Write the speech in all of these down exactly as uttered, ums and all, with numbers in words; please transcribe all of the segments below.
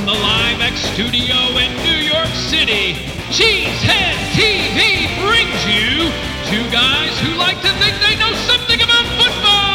the LiveX studio in New York City, Cheesehead T V brings you two guys who like to think they know something about football!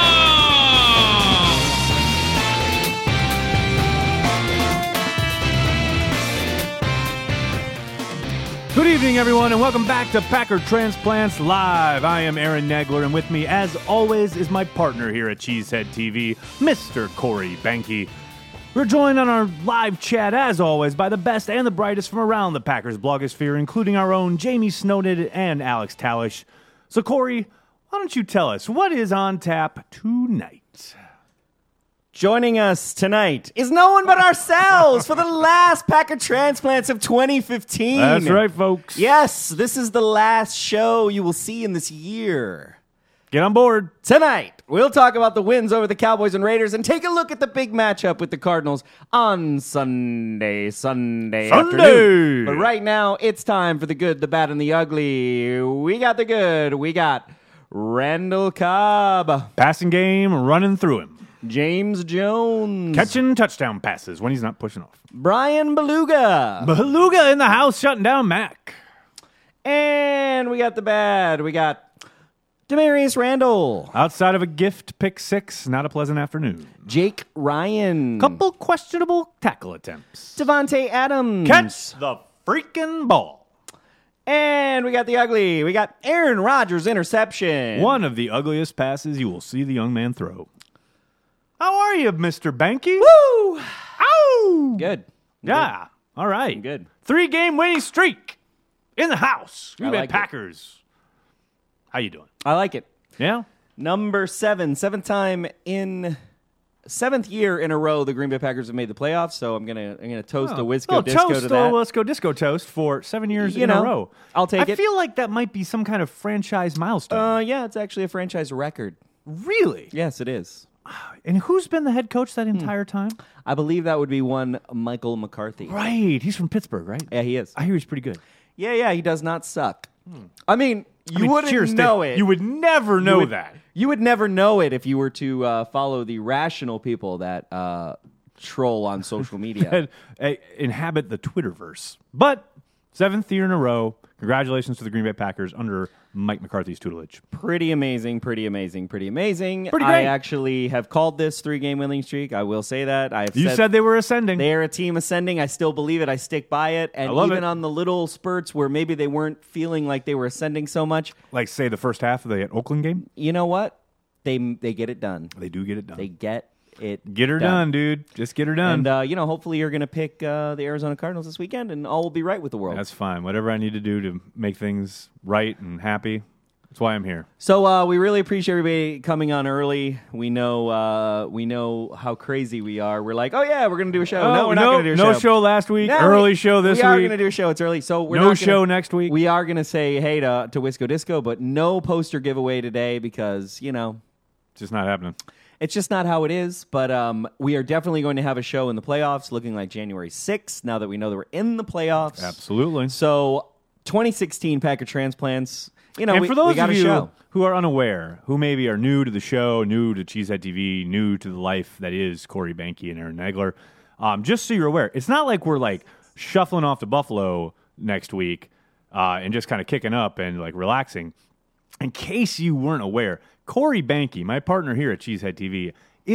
Good evening, everyone, and welcome back to Packer Transplants Live. I am Aaron Nagler, and with me, as always, is my partner here at Cheesehead T V, Mister Corey Banky. We're joined on our live chat, as always, by the best and the brightest from around the Packers blogosphere, including our own Jamie Snowden and Alex Talish. So, Corey, why don't you tell us what is on tap tonight? Joining us tonight is no one but ourselves for the last Packer Transplants of twenty fifteen. That's right, folks. Yes, this is the last show you will see in this year. Get on board. Tonight, we'll talk about the wins over the Cowboys and Raiders and take a look at the big matchup with the Cardinals on Sunday, Sunday, Sunday. afternoon. But right now, it's time for the good, the bad, and the ugly. We got the good. We got Randall Cobb. Passing game, running through him. James Jones. Catching touchdown passes when he's not pushing off. Brian Beluga. Beluga in the house shutting down Mac. And we got the bad. We got Demarius Randall. Outside of a gift pick six, not a pleasant afternoon. Jake Ryan. Couple questionable tackle attempts. Devontae Adams. Catch the freaking ball. And we got the ugly. We got Aaron Rodgers interception. One of the ugliest passes you will see the young man throw. How are you, Mister Banky? Woo! Ow! Good. Yeah. Good. All right. Good. Three-game winning streak in the house. Green Bay like Packers. It. How you doing? I like it. Yeah? Number seven. Seventh time in... Seventh year in a row the Green Bay Packers have made the playoffs, so I'm gonna I'm gonna toast oh. a Wisco oh, Disco toast, to that. Oh, let's go Disco Toast for seven years you in know, a row. I'll take I it. I feel like that might be some kind of franchise milestone. Uh, yeah, it's actually a franchise record. Really? Yes, it is. And who's been the head coach that entire hmm. time? I believe that would be one Michael McCarthy. Right. He's from Pittsburgh, right? Yeah, he is. I hear he's pretty good. Yeah, yeah, he does not suck. Hmm. I mean, you I mean, wouldn't cheers, know Dave. it. You would never know you would, that. You would never know it if you were to uh, follow the rational people that uh, troll on social media. and, uh, inhabit the Twitterverse. But seventh year in a row, congratulations to the Green Bay Packers under Mike McCarthy's tutelage. Pretty amazing, pretty amazing, pretty amazing. Pretty great. I actually have called this three-game winning streak. I will say that. I have You said, said they were ascending. They're a team ascending. I still believe it. I stick by it. And I love even it. on the little spurts where maybe they weren't feeling like they were ascending so much. Like, say, the first half of the Oakland game? You know what? They they get it done. They do get it done. They get it Get her done, done dude. Just get her done. And, uh, you know, hopefully you're going to pick uh, the Arizona Cardinals this weekend, and all will be right with the world. That's fine. Whatever I need to do to make things right and happy, that's why I'm here. So uh, we really appreciate everybody coming on early. We know uh, we know how crazy we are. We're like, oh, yeah, we're going to do a show. Oh, no, we're not no, going to do a no show. show last week. No, early we, show this we week. We are going to do a show. It's early. So we're no not show gonna, next week. We are going to say hey to, to Wisco Disco, but no poster giveaway today because, you know. Just not happening. It's just not how it is, but um, we are definitely going to have a show in the playoffs looking like January sixth, now that we know that we're in the playoffs. Absolutely. So, twenty sixteen Packer Transplants, you know, and we, for those we got of a you show. who are unaware, who maybe are new to the show, new to Cheesehead T V, new to the life that is Corey Banky and Aaron Nagler, um, just so you're aware, it's not like we're like shuffling off to Buffalo next week uh, and just kind of kicking up and like relaxing. In case you weren't aware, Corey Banky, my partner here at Cheesehead T V,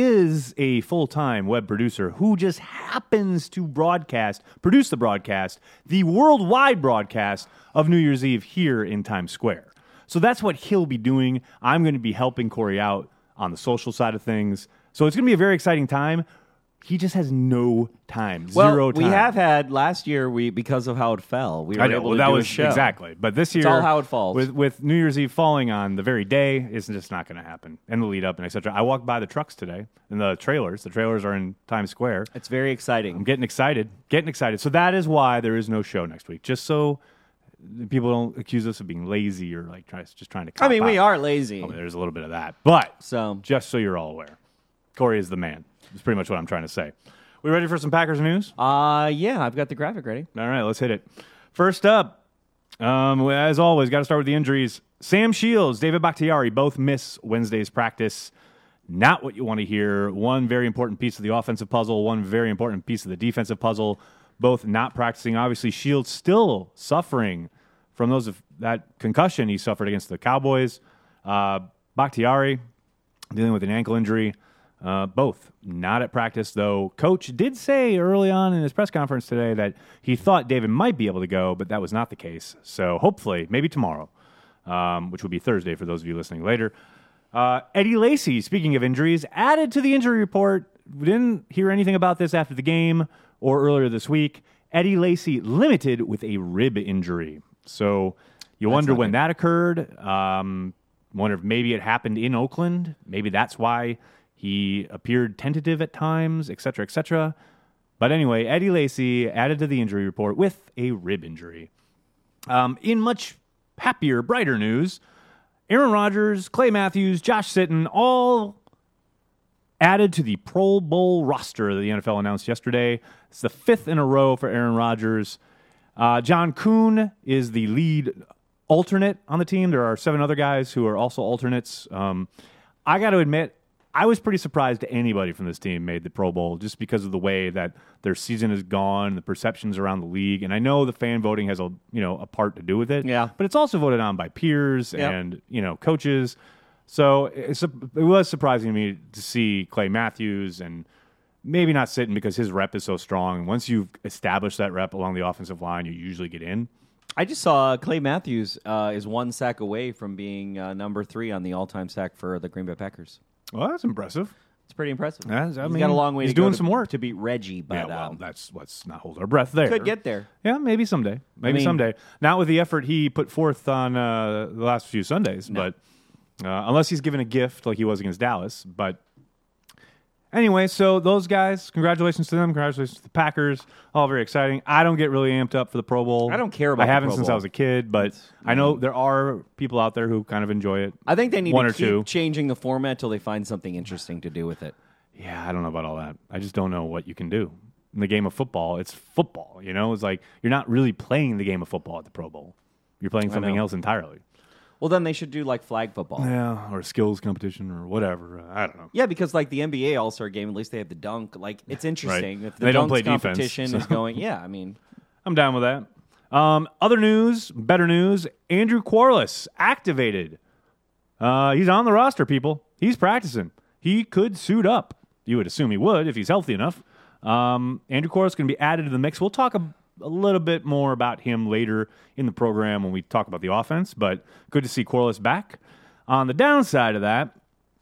is a full-time web producer who just happens to broadcast, produce the broadcast, the worldwide broadcast of New Year's Eve here in Times Square. So that's what he'll be doing. I'm going to be helping Corey out on the social side of things. So it's going to be a very exciting time. He just has no time, well, zero time. We have had last year, we because of how it fell, we were I know, able well, to that do was a show. Exactly. But this year, it's all how it falls. With, with New Year's Eve falling on the very day, it's just not going to happen. And the lead up and et cetera. I walked by the trucks today and the trailers. The trailers are in Times Square. It's very exciting. I'm getting excited, getting excited. So that is why there is no show next week. Just so people don't accuse us of being lazy or like try, just trying to cop I mean, out. we are lazy. Oh, there's a little bit of that. But so just so you're all aware, Corey is the man. That's pretty much what I'm trying to say. We ready for some Packers news? Uh, yeah, I've got the graphic ready. All right, let's hit it. First up, um, as always, got to start with the injuries. Sam Shields, David Bakhtiari both miss Wednesday's practice. Not what you want to hear. One very important piece of the offensive puzzle, one very important piece of the defensive puzzle, both not practicing. Obviously, Shields still suffering from those of that concussion he suffered against the Cowboys. Uh, Bakhtiari dealing with an ankle injury. Uh, both not at practice, though. Coach did say early on in his press conference today that he thought David might be able to go, but that was not the case. So hopefully, maybe tomorrow, um, which will be Thursday for those of you listening later. Uh, Eddie Lacy, speaking of injuries, added to the injury report. We didn't hear anything about this after the game or earlier this week. Eddie Lacy limited with a rib injury. So you That's wonder when good. that occurred. Um, wonder if maybe it happened in Oakland. Maybe that's why he appeared tentative at times, et cetera, et cetera. But anyway, Eddie Lacy added to the injury report with a rib injury. Um, in much happier, brighter news, Aaron Rodgers, Clay Matthews, Josh Sitton, all added to the Pro Bowl roster that the N F L announced yesterday. It's the fifth in a row for Aaron Rodgers. Uh, John Kuhn is the lead alternate on the team. There are seven other guys who are also alternates. Um, I got to admit, I was pretty surprised that anybody from this team made the Pro Bowl just because of the way that their season has gone, the perceptions around the league. And I know the fan voting has a you know a part to do with it. Yeah. But it's also voted on by peers Yep. and you know coaches. So it's, it was surprising to me to see Clay Matthews and maybe not Sitton because his rep is so strong. Once you've established that rep along the offensive line, you usually get in. I just saw Clay Matthews uh, is one sack away from being uh, number three on the all-time sack for the Green Bay Packers. Well, that's impressive. It's pretty impressive. That's- I he's mean, got a long way he's to go doing to- some work. to beat Reggie, but Yeah, well, um, that's let's not hold our breath there. could get there. Yeah, maybe someday. Maybe mean- someday. Not with the effort he put forth on uh, the last few Sundays, No. but uh, unless he's given a gift like he was against Dallas. But anyway, so those guys, congratulations to them. Congratulations to the Packers. All very exciting. I don't get really amped up for the Pro Bowl. I don't care about I the haven't Pro since Bowl. I was a kid, but I know there are people out there who kind of enjoy it. I think they need One to or keep two. changing the format till they find something interesting to do with it. Yeah, I don't know about all that. I just don't know what you can do. In the game of football, it's football, you know? It's like you're not really playing the game of football at the Pro Bowl. You're playing something know. else entirely. Well, then they should do like flag football. Yeah, or a skills competition or whatever. Uh, I don't know. Yeah, because like the N B A All-Star game, at least they have the dunk. Like it's interesting if the They don't dunks play defense, competition so- is going. Yeah, I mean, I'm down with that. Um, other news, better news, Andrew Quarles activated. Uh, he's on the roster, people. He's practicing. He could suit up. You would assume he would if he's healthy enough. Um, Andrew Quarles can be added to the mix. We'll talk a, a little bit more about him later in the program when we talk about the offense, but good to see Quarles back. On the downside of that,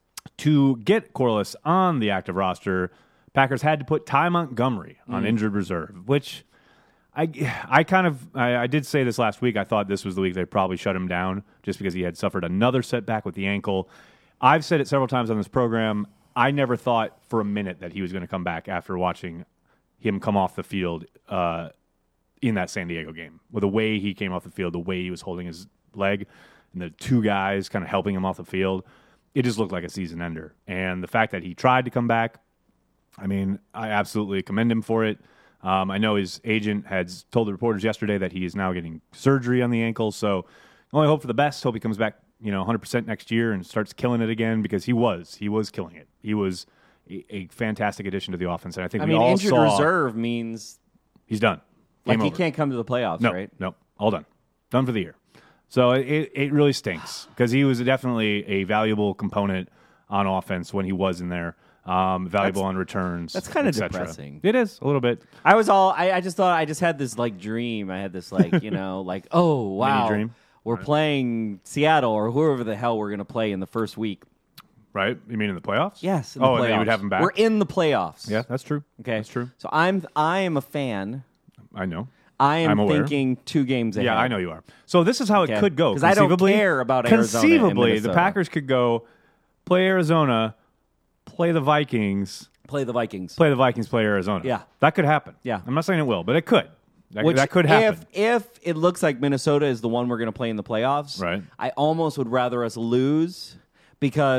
to get Quarles on the active roster, Packers had to put Ty Montgomery on injured reserve, which I, I kind of I, I did say this last week. I thought this was the week they probably shut him down just because he had suffered another setback with the ankle. I've said it several times on this program. I never thought for a minute that he was going to come back after watching him come off the field uh, in that San Diego game. With the way he came off the field, the way he was holding his leg, and the two guys kind of helping him off the field, it just looked like a season ender. And the fact that he tried to come back, I mean, I absolutely commend him for it. Um, I know his agent had told the reporters yesterday that he is now getting surgery on the ankle, so only hope for the best. Hope he comes back, you know, one hundred percent next year and starts killing it again because he was. He was killing it. He was a, a fantastic addition to the offense, and I think I we mean, all injured saw reserve means he's done. like Game he over. can't come to the playoffs, No, right? no, all done. Done for the year. So it, it really stinks because he was definitely a valuable component on offense when he was in there. Um, valuable That's- on returns. that's kinda et cetera. depressing. It is a little bit. I was all I, I just thought I just had this like dream. I had this like, you know, like, oh wow. dream. We're playing Seattle or whoever the hell we're gonna play in the first week. Right? You mean in the playoffs? Yes, in the oh, playoffs. and then you would have him back. We're in the playoffs. Yeah, that's true. Okay. That's true. So I'm I am a fan. I know. I am I'm aware. thinking two games ahead. Yeah, I know you are. So this is how Okay. it could go. 'Cause I don't Conceivably- care about Arizona and Conceivably, the Minnesota. Packers could go play Arizona, play the Vikings, Play the Vikings. play the Vikings, play Arizona. Yeah. That could happen. Yeah. I'm not saying it will, but it could. That, Which, that could happen. If, if it looks like Minnesota is the one we're going to play in the playoffs, Right. I almost would rather us lose because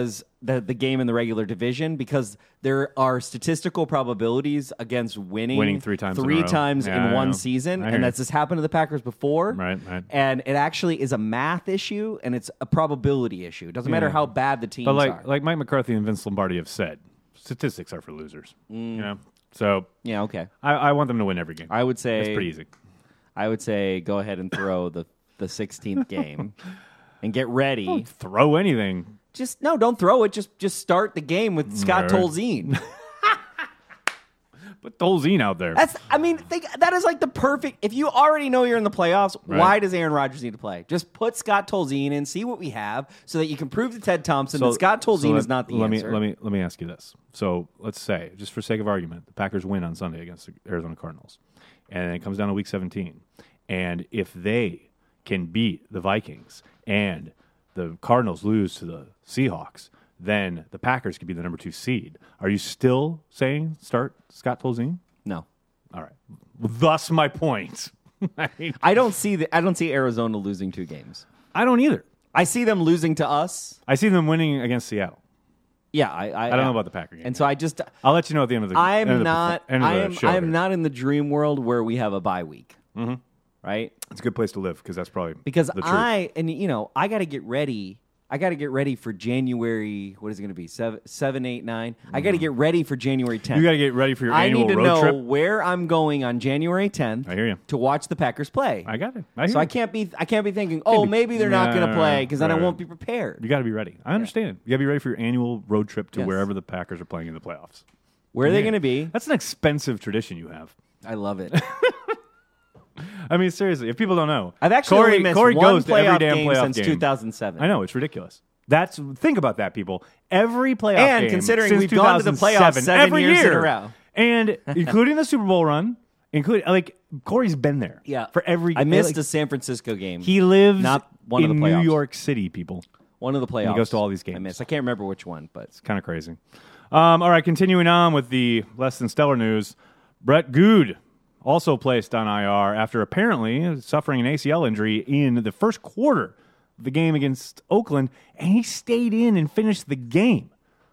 the the game in the regular division because there are statistical probabilities against winning, Winning three times in a three row. times Yeah, I in one know. season, I hear and you. that's just happened to the Packers before. Right, right. And it actually is a math issue and it's a probability issue. It doesn't matter Yeah. how bad the teams But like are. like Mike McCarthy and Vince Lombardi have said, statistics are for losers. Mm. You know, so yeah, okay. I, I want them to win every game. I would say it's pretty easy. I would say go ahead and throw the the sixteenth game and get ready. Don't throw anything. Just no, don't throw it. Just just start the game with Scott Right. Tolzien. Put Dolzine out there. That's I mean, think that is like the perfect. If you already know you're in the playoffs, Right. why does Aaron Rodgers need to play? Just put Scott Tolzien in, see what we have, so that you can prove to Ted Thompson that Scott Tolzien so let- is not the let answer. Me, let me let me ask you this. So let's say, just for sake of argument, the Packers win on Sunday against the Arizona Cardinals, and it comes down to Week seventeen. And if they can beat the Vikings and the Cardinals lose to the Seahawks, then the Packers could be the number two seed. Are you still saying start Scott Tolzien? No, All right. Thus my point. I mean, I don't see the. I don't see Arizona losing two games. I don't either. I see them losing to us. I see them winning against Seattle. Yeah, I. I, I don't know about the Packer game. And so I just. I'll let you know at the end of the. I'm end of the not. perfor- end of I the am. show I am here. not in the dream world where we have a bye week. Mm-hmm. Right. It's a good place to live because that's probably Because the truth. I and you know I got to get ready. I got to get ready for January. What is it going to be? Seven, seven, eight, nine. I got to get ready for January tenth. You got to get ready for your I annual need to road know trip. where I'm going on January tenth. I hear you. To watch the Packers play. I got it. I hear so I you. can't be. I can't be thinking. Oh, be- maybe they're not going to Nah, play because then I right. won't be prepared. You got to be ready. I understand. You got to be ready for your annual road trip to Yes. wherever the Packers are playing in the playoffs. Where are they Man, going to be? That's an expensive tradition you have. I love it. I mean, seriously, if people don't know, I've actually Corey, only missed Corey one goes to every playoff damn game playoff since game. two thousand seven. I know it's ridiculous. That's think about that, people. Every playoff And game considering since we've gone to the playoffs two thousand seven, seven every years in year, a row. and including the Super Bowl run, including like Corey's been there. Yeah, for every. I missed like, a San Francisco game. He lives Not one of in the New playoffs. York City, people. One of the playoffs. He goes to all these games. I missed. I can't remember which one, but It's kind of crazy. Um, all right, continuing on with the less than stellar news. Brett Good also placed on I R after apparently suffering an A C L injury in the first quarter of the game against Oakland, and he stayed in and finished the game.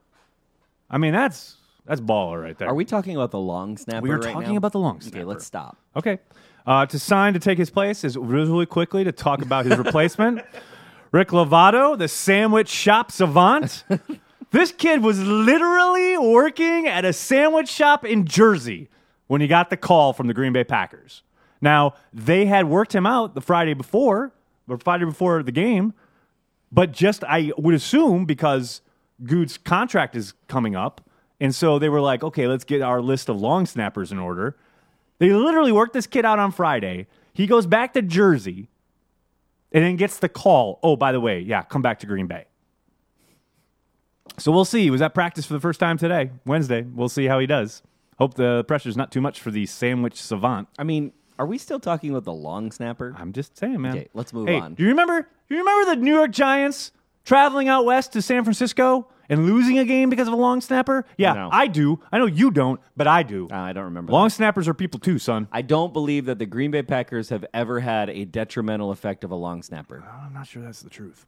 I mean, that's that's baller right there. are we talking about the long snapper? We are right talking now? about the long Okay, snapper. let's stop. Okay. Uh, to sign to take his place is really quickly to talk about his replacement, Rick Lovato, the sandwich shop savant. This kid was literally working at a sandwich shop in Jersey when he got the call from the Green Bay Packers. Now, they had worked him out the Friday before, or Friday before the game, but just, I would assume, because Good's contract is coming up, and so they were like, okay, let's get our list of long snappers in order. They literally worked this kid out on Friday. He goes back to Jersey and then gets the call. Oh, by the way, yeah, come back to Green Bay. So we'll see. He was at practice for the first time today, Wednesday. We'll see how he does. Hope the pressure's not too much for the sandwich savant. I mean, are we still talking about the long snapper? I'm just saying, man. Okay, let's move hey, on. Do you remember? Do you remember the New York Giants traveling out west to San Francisco and losing a game because of a long snapper? Yeah, No. I do. I know you don't, but I do. Uh, I don't remember. Long that. snappers are people too, son. I don't believe that the Green Bay Packers have ever had a detrimental effect of a long snapper, I'm not sure that's the truth.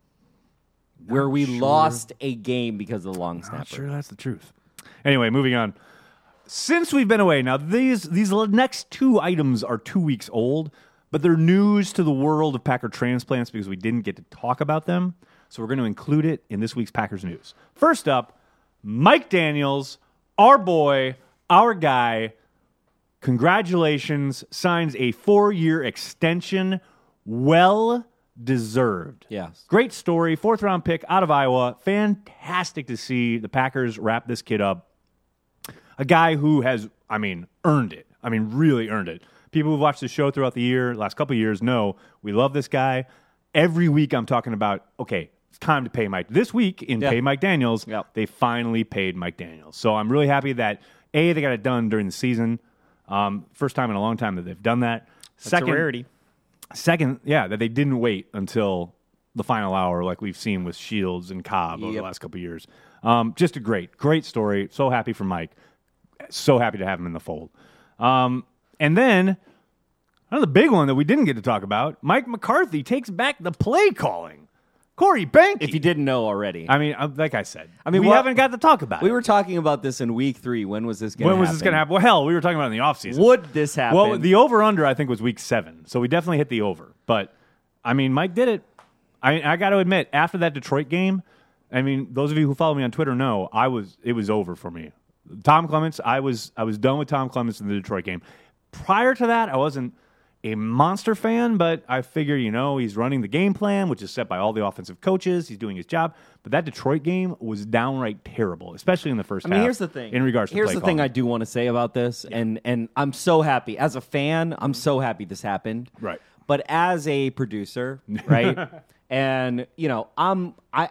where we lost a game because of the long snapper. Not sure that's the truth. Anyway, moving on. Since we've been away, now these these next two items are two weeks old, but they're news to the world of Packer transplants because we didn't get to talk about them. So we're going to include it in this week's Packers news. First up, Mike Daniels, our boy, our guy, congratulations, signs a four-year extension. Well deserved. Yes. Great story. Fourth round pick out of Iowa. Fantastic to see the Packers wrap this kid up. A guy who has, I mean, earned it. I mean, really earned it. People who've watched the show throughout the year, last couple of years, know we love this guy. Every week I'm talking about, okay, it's time to pay Mike. This week in Yeah. Pay Mike Daniels, Yep. they finally paid Mike Daniels. So I'm really happy that, A, they got it done during the season. Um, first time in a long time that they've done that. That's Second, a rarity. Second, yeah, that they didn't wait until the final hour like we've seen with Shields and Cobb over the Yep. last couple of years. Um, just a great, great story. So happy for Mike. So happy to have him in the fold. Um, and then, another big one that we didn't get to talk about, Mike McCarthy takes back the play calling. Corey Behnke. If you didn't know already. I mean, uh, like I said, I mean, we what- haven't got to talk about we it. were talking about this in week three. When was this going to When happen? was this going to happen? Well, hell, we were talking about it in the offseason. Would this happen? Well, the over-under, I think, was week seven. So we definitely hit the over. But, I mean, Mike did it. I I got to admit, after that Detroit game, I mean, those of you who follow me on Twitter know I was it was over for me. Tom Clements, I was I was done with Tom Clements in the Detroit game. Prior to that, I wasn't a monster fan, but I figure, you know, he's running the game plan, which is set by all the offensive coaches. He's doing his job. But that Detroit game was downright terrible, especially in the first I half. mean, here's the thing. In regards to here's play the thing calling. I do want to say about this, and and I'm so happy as a fan. I'm so happy this happened. Right. But as a producer, right, and you know, I'm I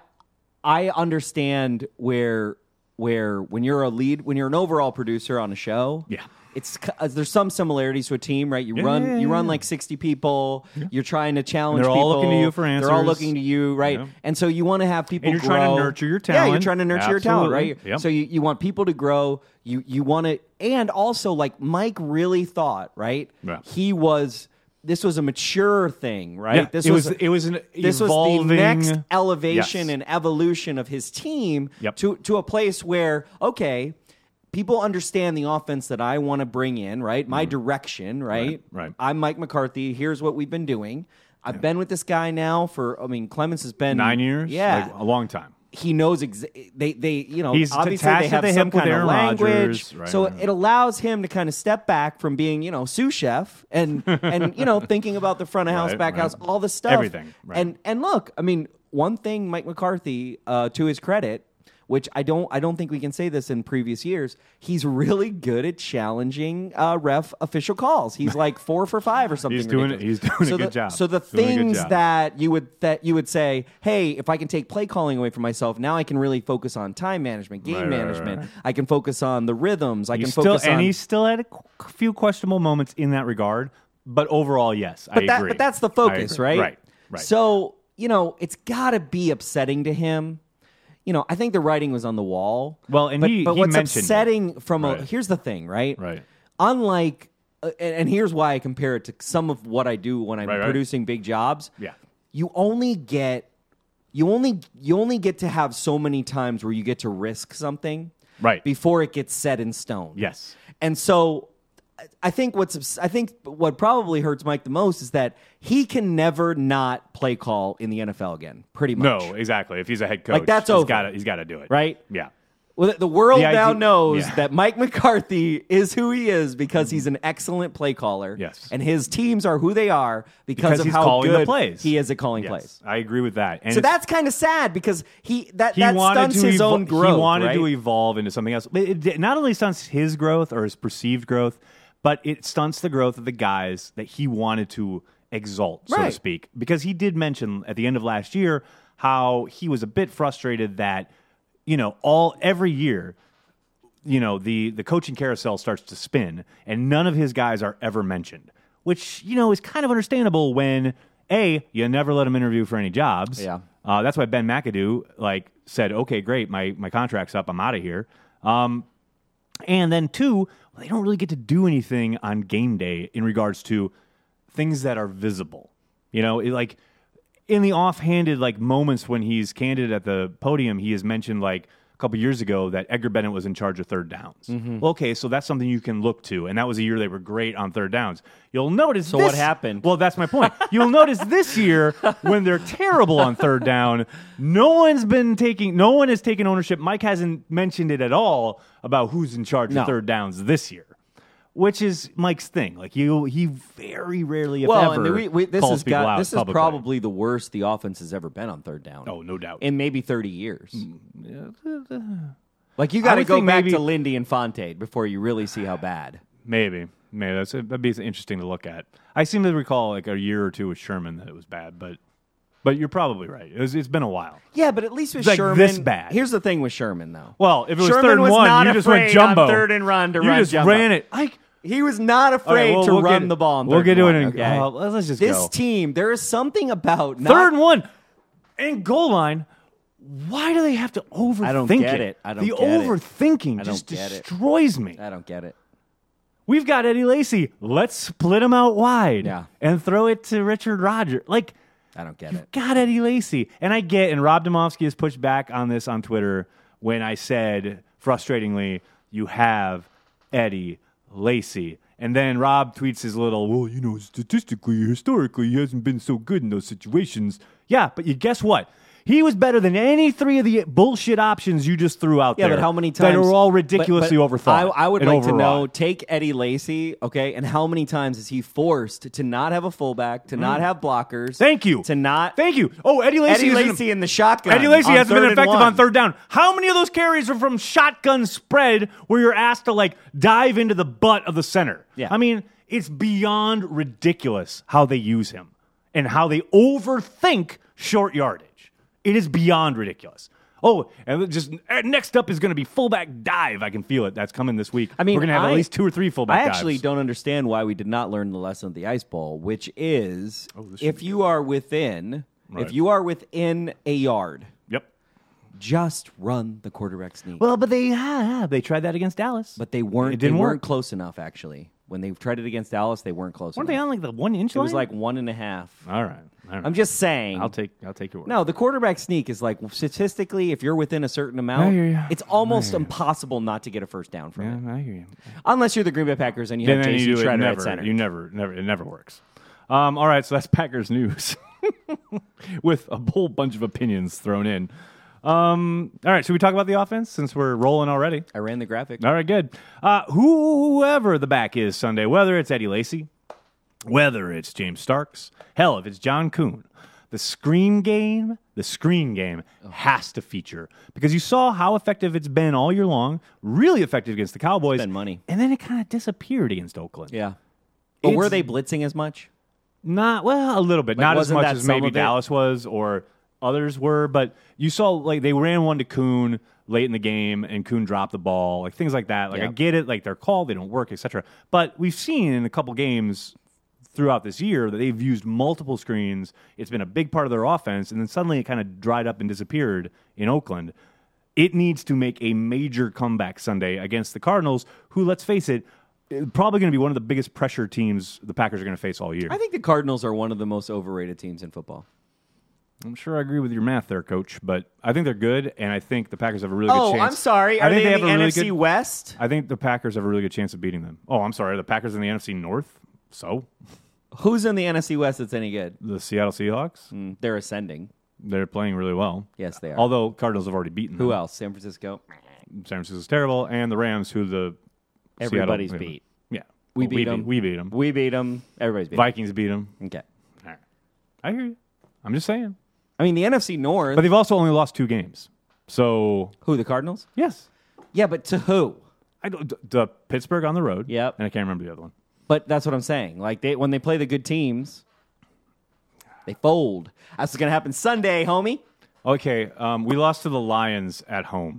I understand where where when you're a lead, when you're an overall producer on a show, Yeah. it's uh, there's some similarities to a team, right? You Yeah, run yeah, you run yeah. like sixty people. You're trying to challenge. And they're all people. looking to you for They're all answers. looking to you, right? Yeah. And so you want to have people And you're grow. trying to nurture your Yeah, you're talent. trying to nurture your talent, Absolutely. right? Yep. So you, you want people to grow. You you want to, and also like Mike really thought, right? Yeah. He was. This was a mature thing, right? Yeah, this it was it was an this was evolving, the next elevation Yes. and evolution of his team Yep. to to a place where, okay, people understand the offense that I want to bring in, right? My direction, right? Mm-hmm. Right, right. I'm Mike McCarthy. Here's what we've been doing. I've been with this guy now for, I mean, Clemens has been nine years. Yeah. Like, a long time. He knows exa- they they you know He's obviously attached they at have the some hip with kind of Aaron language, Rodgers, right, so right. it allows him to kind of step back from being you know sous chef and and you know thinking about the front of house, Right, back right. house, all the stuff, Everything, right. And and look, I mean, one thing Mike McCarthy, uh, to his credit, which I don't I don't think we can say this in previous years, he's really good at challenging uh, ref official calls. He's like four for five or something. He's doing it- ridiculous. he's doing a so good the, job. So the Doing a good things job. that you would that you would say, hey, if I can take play calling away from myself, now I can really focus on time management, game Right, right, right, management. right. I can focus on the rhythms. I He's can still, focus and on. he still had a qu- few questionable moments in that regard, but overall, yes, but I that agree. but that's the I focus, agree. right? Right, right. So you know, it's got to be upsetting to him. You know, I think the writing was on the wall. Well, and but, he- but he what's mentioned it. upsetting from a Right. here's the thing, right? Right. Unlike, uh, and, and here's why I compare it to some of what I do when I'm Right, right. producing big jobs. Yeah. You only get, you only you only get to have so many times where you get to risk something, Right. before it gets set in stone. Yes. And so I think what's I think what probably hurts Mike the most is that he can never not play call in the N F L again. Pretty much. No, exactly. If he's a head coach, Like, that's he's over. Gotta, he's got to do it. Right? Yeah. Well, the world The now idea- knows yeah. that Mike McCarthy is who he is because he's an excellent play caller. Yes. And his teams are who they are because, Because of he's how calling the good plays. he is at calling Yes, plays. I agree with that. And So it's- that's kind of sad because he that, he that wanted stunts to his evo- own growth. He wanted right? to evolve into something else. But it, it not only stunts his growth or his perceived growth, but it stunts the growth of the guys that he wanted to exalt, so to Right. speak. Because he did mention at the end of last year how he was a bit frustrated that, you know, all every year, you know, the the coaching carousel starts to spin and none of his guys are ever mentioned, which, you know, is kind of understandable when A, you never let him interview for any jobs. Yeah. Uh, that's why Ben McAdoo like said, "Okay, great, my my contract's up, I'm out of here." Um, and then two, they don't really get to do anything on game day in regards to things that are visible. You know, it, like in the offhanded like moments when he's candid at the podium, he has mentioned like a couple years ago that Edgar Bennett was in charge of third downs. Mm-hmm. Well, okay, so that's something you can look to, and that was a year they were great on third downs. You'll notice. So this- what happened? Well, that's my point. You'll notice this year when they're terrible on third down, no one's been taking, no one has taken ownership. Mike hasn't mentioned it at all about who's in charge No. of third downs this year. Which is Mike's thing. Like you, he very rarely, if well, ever, and we, we, this calls has people got out this is publicly. probably the worst the offense has ever been on third down. Oh, no doubt. In maybe thirty years. Like you got to would go think back maybe- to Lindy and Fonte before you really see how bad. Maybe, maybe that's that'd be interesting to look at. I seem to recall like a year or two with Sherman that it was bad, but but you're probably right. It was, it's been a while. Yeah, but at least with It's like Sherman, this bad. Here's the thing with Sherman, though. Well, if it was Sherman third and was one, not you just went afraid jumbo. on third and run to you run just jumbo. ran it. Like He was not afraid well, to we'll run get- the ball. On we'll third get and to it one, in- okay? uh, let's just this go. team, there is something about not, third and one and goal line. Why do they have to overthink I don't get it. I don't the get it. overthinking I don't just get it. destroys me. I don't get it. We've got Eddie Lacy. Let's split him out wide Yeah. and throw it to Richard Rodgers. Like, I don't get it. Got Eddie Lacy. And I get, and Rob Domofsky has pushed back on this on Twitter when I said, frustratingly, you have Eddie Lacy. And then Rob tweets his little, well, you know, statistically, historically, he hasn't been so good in those situations. Yeah, but you guess what? He was better than any three of the bullshit options you just threw out Yeah, there. but how many times? That are all ridiculously but, but overthought. I, I would and like to know, overwrought. take Eddie Lacy, okay, and how many times is he forced to not have a fullback, to not have blockers? Thank you. To not. Thank you. Oh, Eddie Lacy Eddie isn't- Lacy in the shotgun. Eddie Lacy on hasn't been third and effective one. on third down. How many of those carries are from shotgun spread where you're asked to like dive into the butt of the center? Yeah. I mean, it's beyond ridiculous how they use him and how they overthink short yardage. It is beyond ridiculous. Oh, and just next up is going to be fullback dive. I can feel it. That's coming this week. I mean, we're going to have I- at least two or three fullback I dives. actually don't understand why we did not learn the lesson of the Ice Bowl, which is Oh, this should if be you are within, Right. if you are within a yard, Yep. just run the quarterback sneak. Well, but they yeah, they tried that against Dallas, but they weren't. It didn't they work. weren't close enough. Actually, when they tried it against Dallas, they weren't close weren't enough. they on like the one inch It line? was like one and a half. all right. All right. I'm just saying. I'll take. I'll take your word. No, the quarterback sneak is like statistically, if you're within a certain I amount, hear you. it's almost impossible not to get a first down from Yeah, it. I hear you. Unless you're the Green Bay Packers and you Then have you J C do it Shredder never. at center. You never, never. It never works. Um, all right, so that's Packers news with a whole bunch of opinions thrown in. Um, all right, should we talk about the offense since we're rolling already? I ran the graphic. All right, good. Uh, whoever the back is Sunday, whether it's Eddie Lacy, whether it's James Starks, hell, if it's John Kuhn, the screen game, the screen game has to feature because you saw how effective it's been all year long, really effective against the Cowboys. Spend money. And then it kind of disappeared against Oakland. Yeah. But were It's- they blitzing as much? Not, well, a little bit. Like, Not as wasn't much that as some maybe of it? Dallas was or others were, but you saw like they ran one to Kuhn late in the game and Kuhn dropped the ball, like things like that. Like I Yeah. get it, like they're called, they don't work, et cetera. But we've seen in a couple games throughout this year that they've used multiple screens. It's been a big part of their offense, and then suddenly it kind of dried up and disappeared in Oakland. It needs to make a major comeback Sunday against the Cardinals, who, let's face it, probably going to be one of the biggest pressure teams the Packers are going to face all year. I think the Cardinals are one of the most overrated teams in football. I'm sure I agree with your math there, Coach, but I think they're good, and I think the Packers have a really good Oh, chance. I'm sorry. I Are think they, they in have the a really N F C good- West? I think the Packers have a really good chance of beating them. Oh, I'm sorry. The Packers in the N F C North? So? Who's in the N F C West that's any good? The Seattle Seahawks? Mm, they're ascending. They're playing really well. Yes, they are. Although Cardinals have already beaten them. Who else? San Francisco. San Francisco's terrible, and the Rams, who the Everybody's Seattle, beat. Yeah. We Well, beat them. We beat them. We beat them. Everybody's beat Vikings beat them. 'em. Okay. All right. I hear you. I'm just saying. I mean, the N F C North. But they've also only lost two games. So, Who, the Cardinals? yes. Yeah, but to who? I don't, the Pittsburgh on the road. Yep. And I can't remember the other one. But that's what I'm saying. Like they, when they play the good teams, they fold. That's what's gonna happen Sunday, homie. Okay, um, we lost to the Lions at home.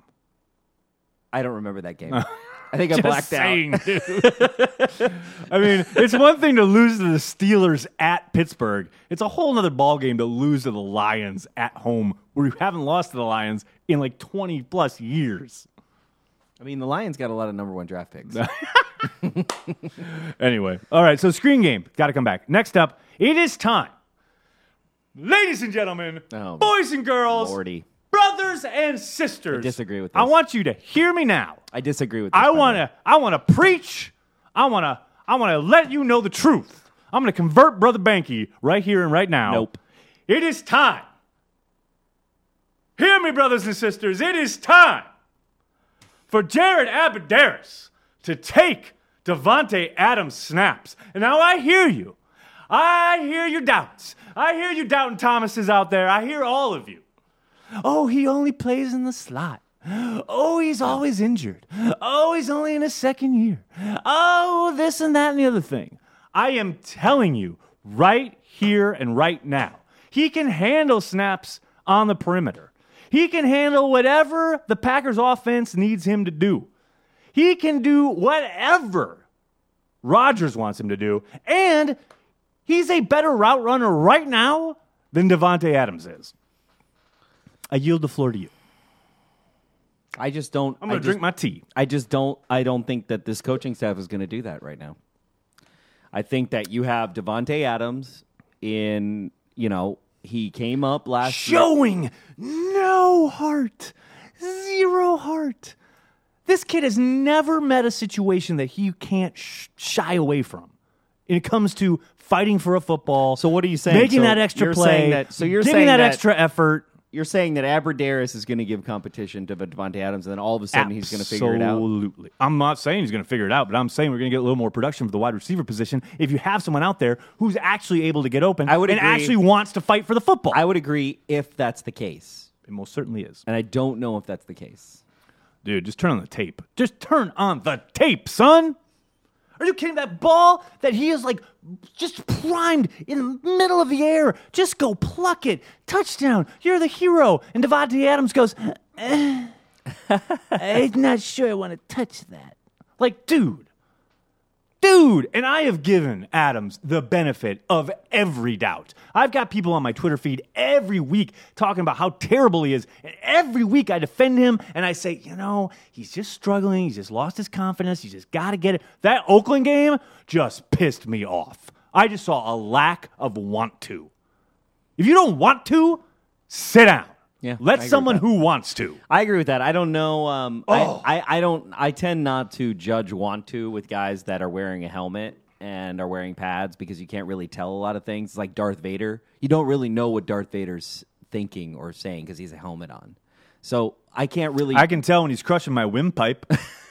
I don't remember that game. I think I Just blacked saying, dude. I mean, it's one thing to lose to the Steelers at Pittsburgh. It's a whole other ballgame to lose to the Lions at home, where you haven't lost to the Lions in like twenty plus years. out. I mean, the Lions got a lot of number one draft picks. Anyway, all right, so screen game. Got to come back. Next up, it is time. Ladies and gentlemen, Oh, boys and girls, Lordy. brothers and sisters. I disagree with I this. want you to hear me now. I disagree with this. I by the want way. to I want to preach. I want to I want to let you know the truth. I'm going to convert Brother Banky right here and right now. Nope. It is time. Hear me, brothers and sisters. It is time for Jared Abadaris to take Devontae Adams snaps. And now I hear you. I hear your doubts. I hear you doubting Thomases out there. I hear all of you. Oh, he only plays in the slot. Oh, he's always injured. Oh, he's only in his second year. Oh, this and that and the other thing. I am telling you right here and right now, he can handle snaps on the perimeter. He can handle whatever the Packers offense needs him to do. He can do whatever Rodgers wants him to do. And he's a better route runner right now than Devontae Adams is. I yield the floor to you. I just don't. I'm I going to just- drink my tea. I just don't. I don't think that this coaching staff is going to do that right now. I think that you have Devontae Adams in, you know, he came up last year. Showing no heart. Zero heart. This kid has never met a situation that he can't sh- shy away from. When it comes to fighting for a football. So what are you saying? Making So that extra you're play. saying that- so you're giving saying that, that- extra effort. You're saying that Aberdaris is going to give competition to Devontae Adams, and then all of a sudden he's going to figure it out? Absolutely. I'm not saying he's going to figure it out, but I'm saying we're going to get a little more production for the wide receiver position if you have someone out there who's actually able to get open I would and agree. actually wants to fight for the football. I would agree if that's the case. it most certainly is. And I don't know if that's the case. Dude, just turn on the tape. Just turn on the tape, son. Are you kidding? That ball that he is like just primed in the middle of the air. Just go pluck it. Touchdown. You're the hero. And Devontae Adams goes, eh, I'm not sure I want to touch that. Like, dude. Dude, and I have given Adams the benefit of every doubt. I've got people on my Twitter feed every week talking about how terrible he is. And every week I defend him and I say, you know, he's just struggling. He's just lost his confidence. He's just got to get it. That Oakland game just pissed me off. I just saw a lack of want to. If you don't want to, sit down. Yeah, I Let agree someone with that. who wants to. I agree with that. I don't know. Um, Oh. I, I, I don't. I tend not to judge want to with guys that are wearing a helmet and are wearing pads because you can't really tell a lot of things. It's like Darth Vader. You don't really know what Darth Vader's thinking or saying because he's a helmet on. So I can't really. I can tell when he's crushing my windpipe.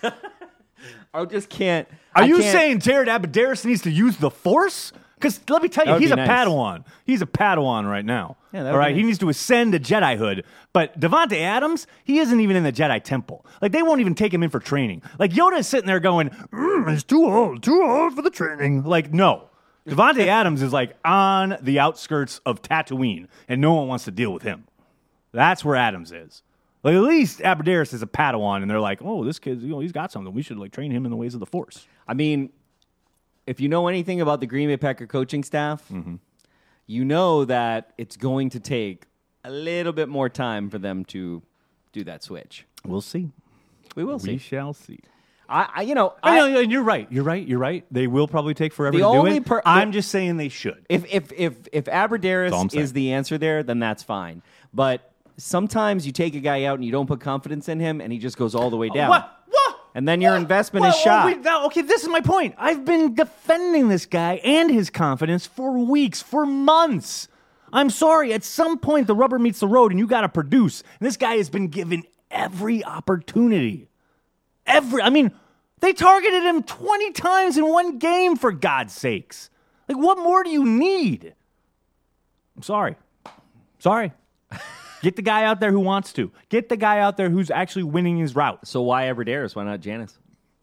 I just can't. Are I you can't- saying Jared Abadaris needs to use the Force? Because let me tell That you, would he's be a nice. Padawan. He's a Padawan right now. Yeah, that all would be right, he nice. needs to ascend to Jedihood. But Devontae Adams, he isn't even in the Jedi Temple. Like they won't even take him in for training. Like Yoda is sitting there going, mm, "He's too old, too old for the training." Like no, Devontae Adams is like on the outskirts of Tatooine, and no one wants to deal with him. That's where Adams is. Like at least Abadaris is a Padawan, and they're like, "Oh, this kid, you know, he's got something. We should like train him in the ways of the Force." I mean, if you know anything about the Green Bay Packer coaching staff, Mm-hmm. you know that it's going to take a little bit more time for them to do that switch. We'll see. We will see. We shall see. I, I you know, I, I, know, and you're right. You're right. You're right. They will probably take forever The to do only it. per- I'm just saying they should. if if if if That's all I'm Aberdaris saying. is the answer there, then that's fine. But sometimes you take a guy out and you don't put confidence in him, and he just goes all the way down. What? What? And then your What? investment What? is shot. Oh, wait, now, okay, this is my point. I've been defending this guy and his confidence for weeks, for months. I'm sorry. At some point, the rubber meets the road, and you got to produce. And this guy has been given every opportunity. Every. I mean, they targeted him twenty times in one game, for God's sakes. Like, what more do you need? I'm sorry. Sorry. Get the guy out there who wants to. Get the guy out there who's actually winning his route. So why Aberdaris? Why not Janice?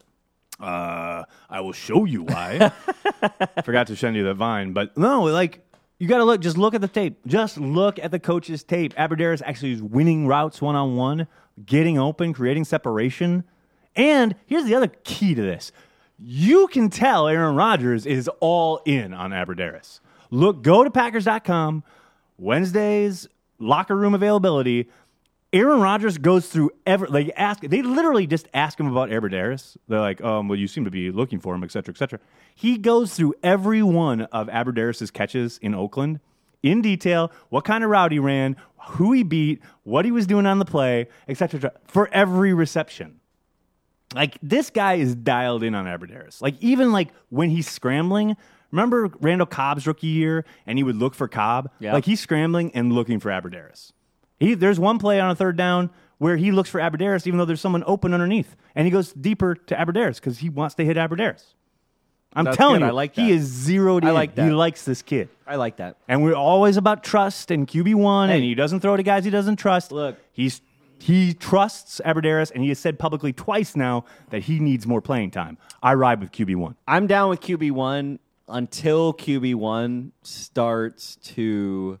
Uh, I will show you why. Forgot to send you that vine, but no, like you got to look. Just look at the tape. Just look at the coach's tape. Aberdaris actually is winning routes one on one, getting open, creating separation. And here's the other key to this: you can tell Aaron Rodgers is all in on Aberdaris. Look, go to Packers dot com. Wednesdays locker room availability. Aaron Rodgers goes through every, like, ask, they literally just ask him about Aberdaris. They're like, um, well, you seem to be looking for him, et cetera, et cetera. He goes through every one of Aberdaris' catches in Oakland in detail, what kind of route he ran, who he beat, what he was doing on the play, et cetera, et cetera, for every reception. Like, this guy is dialed in on Aberdaris. Like, even, like, when he's scrambling, remember Randall Cobb's rookie year, and he would look for Cobb? Yeah. Like, he's scrambling and looking for Aberdaris. He, there's one play on a third down where he looks for Aberdaris even though there's someone open underneath. And he goes deeper to Aberdaris because he wants to hit Aberdaris. I'm That's telling good. you, I like he that. is zeroed I in. like He that. likes this kid. I like that. And we're always about trust and Q B one, Hey. and he doesn't throw to guys he doesn't trust. Look. He's he trusts Aberdaris, and he has said publicly twice now that he needs more playing time. I ride with Q B one. I'm down with Q B one until Q B one starts to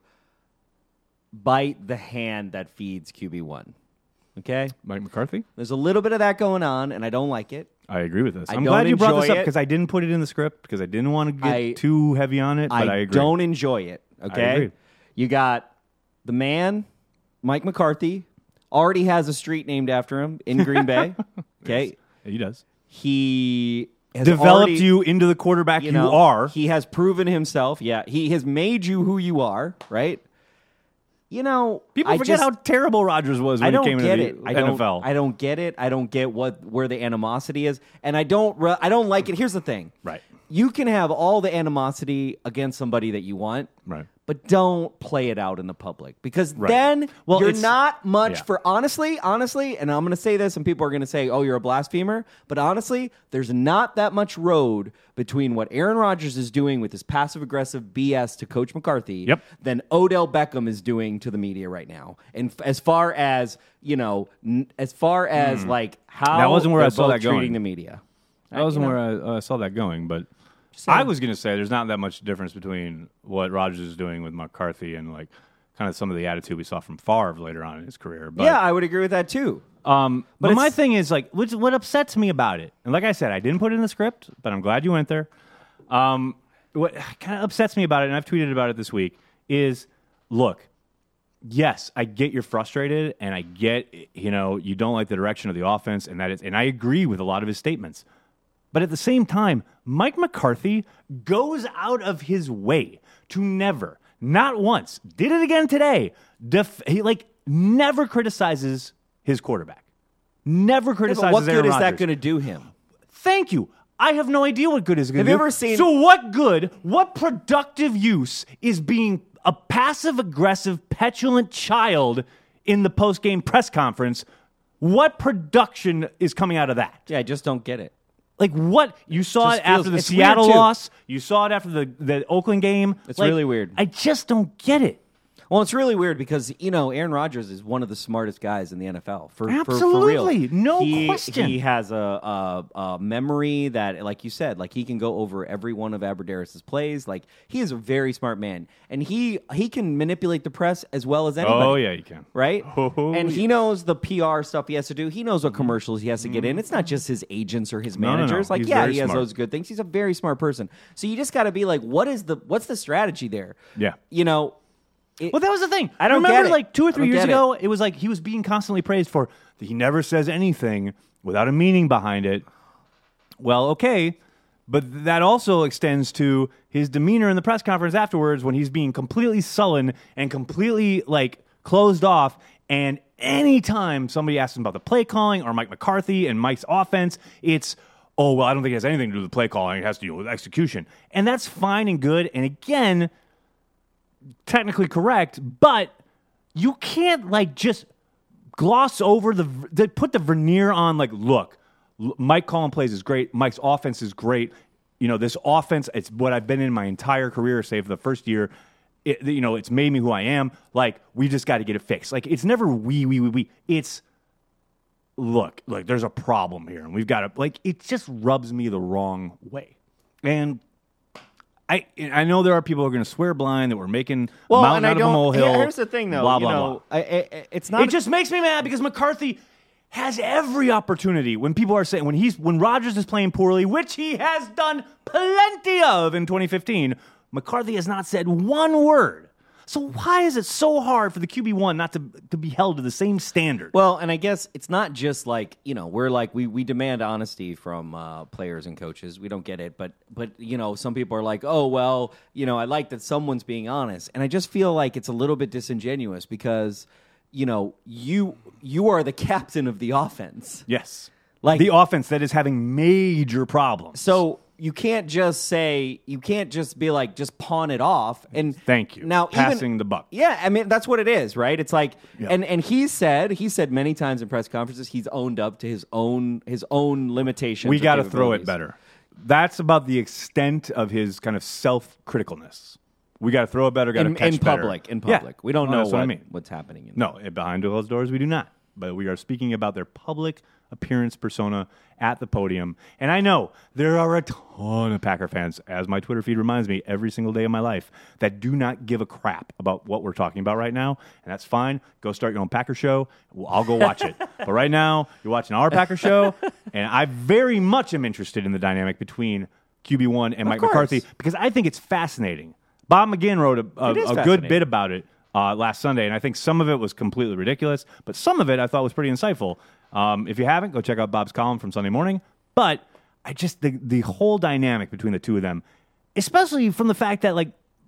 bite the hand that feeds Q B one. Okay? Mike McCarthy? There's a little bit of that going on, and I don't like it. I agree with this. I I'm don't glad you brought this enjoy up it. because I didn't put it in the script because I didn't want to get I- too heavy on it, but I, I, agree. don't enjoy it. Okay? agree. You got the man, Mike McCarthy, already has a street named after him in Green Bay. Okay? Yeah, he does. He has Developed already, you into the quarterback you, you know, are. He has proven himself. Yeah, he has made you who you are, right? you know, People I forget just, how terrible Rodgers was when I don't he came get into it. the I N don't, F L. I don't get it. I don't get what where the animosity is, and I don't. Re- I don't like it. Here's the thing. Right. You can have all the animosity against somebody that you want. Right. But don't play it out in the public because Right. then Well, you're it's- not much yeah. for honestly, honestly, and I'm going to say this and people are going to say, oh, you're a blasphemer. But honestly, there's not that much road between what Aaron Rodgers is doing with his passive aggressive B S to Coach McCarthy Yep. than Odell Beckham is doing to the media right now. And f- as far as, you know, n- as far as like how That wasn't where they're I saw both that going. treating the media. That wasn't you know. where I uh, saw that going, but saying. I was going to say there's not that much difference between what Rodgers is doing with McCarthy and like kind of some of the attitude we saw from Favre later on in his career. But, Yeah, I would agree with that too. Um, but But my it's- thing is like, which, what upsets me about it, and like I said, I didn't put it in the script, but I'm glad you went there. Um, what kind of upsets me about it, and I've tweeted about it this week, is look. Yes, I get you're frustrated, and I get, you know, you don't like the direction of the offense, and that is, and I agree with a lot of his statements. But at the same time, Mike McCarthy goes out of his way to never, not once, did it again today, def- he like never criticizes his quarterback. Never Yeah, criticizes but what Aaron good is that Rodgers. going to do him? Thank you. I have no idea what good is going Have to do. you ever seen- So what good, what productive use is being a passive-aggressive, petulant child in the post-game press conference? What production is coming out of that? Yeah, I just don't get it. Like what? You saw Just it after feels- the it's Seattle weird, too. loss. You saw it after the, the Oakland game. It's Like, really weird. I just don't get it. Well, it's really weird because, you know, Aaron Rodgers is one of the smartest guys in the N F L. For, for, for Absolutely. real. No he, question. He has a, a, a memory that, like you said, like he can go over every one of Aberderis's plays. Like he is a very smart man. And he he can manipulate the press as well as anybody. Oh, yeah, you can. Right? Oh, and he yes. knows the P R stuff he has to do. He knows what commercials he has to get in. It's not just his agents or his No, no, no. managers. Like, He's yeah, very he has smart. those good things. He's a very smart person. So you just got to be like, what is the what's the strategy there? Yeah. You know, it- Well, that was the thing. I don't remember get it. like two or I three don't years get ago, it. was like he was being constantly praised for he never says anything without a meaning behind it. Well, okay, but that also extends to his demeanor in the press conference afterwards when he's being completely sullen and completely like closed off. And anytime somebody asks him about the play calling or Mike McCarthy and Mike's offense, it's oh well, I don't think it has anything to do with play calling. It has to do with execution, and that's fine and good. And again, technically correct, but you can't like just gloss over the, the put the veneer on like look, L- Mike calling plays is great, Mike's offense is great, you know, this offense, it's what I've been in my entire career, save for the first year. It, you know, it's made me who I am. Like, we just got to get it fixed. Like, it's never we, we, we, we. It's, look, like, there's a problem here, and we've got to, like, it just rubs me the wrong way. And I I know there are people who are going to swear blind that we're making a mountain out of a molehill. here- Here's the thing, though. Blah, you blah, know, blah. I, I, it's not. It just makes me mad because McCarthy has every opportunity when people are saying when he's when Rodgers is playing poorly, which he has done plenty of in twenty fifteen. McCarthy has not said one word. So why is it so hard for the Q B one not to to be held to the same standard? Well, and I guess it's not just like, you know, we're like we, we demand honesty from uh, players and coaches. We don't get it, but but you know, some people are like, oh well, you know, I like that someone's being honest, and I just feel like it's a little bit disingenuous because you know you you are the captain of the offense. Yes, Like- the offense that is having major problems. So you can't just say you can't just be like just pawn it off and Thank you. Now Passing even, the buck. Yeah, I mean that's what it is, right? It's like Yeah. and and he said he said many times in press conferences he's owned up to his own his own limitations. we or got to throw it capabilities. better. That's about the extent of his kind of self-criticalness. We got to throw it better. Got to in, catch in better. public. In Yeah. public, we don't Well, know that's what, what I mean. what's happening. In No, behind closed doors, we do not. But we are speaking about their public appearance persona at the podium. And I know there are a ton of Packer fans, as my Twitter feed reminds me every single day of my life, that do not give a crap about what we're talking about right now. And that's fine. Go start your own Packer show. Well, I'll go watch it. But right now, you're watching our Packer show. And I very much am interested in the dynamic between Q B one and Mike course. McCarthy because I think it's fascinating. Bob McGinn wrote a, a, It is a good fascinating. bit about it uh, last Sunday, and I think some of it was completely ridiculous, but some of it I thought was pretty insightful. Um, if you haven't, go check out Bob's column from Sunday morning. But I just the the whole dynamic between the two of them, especially from the fact that like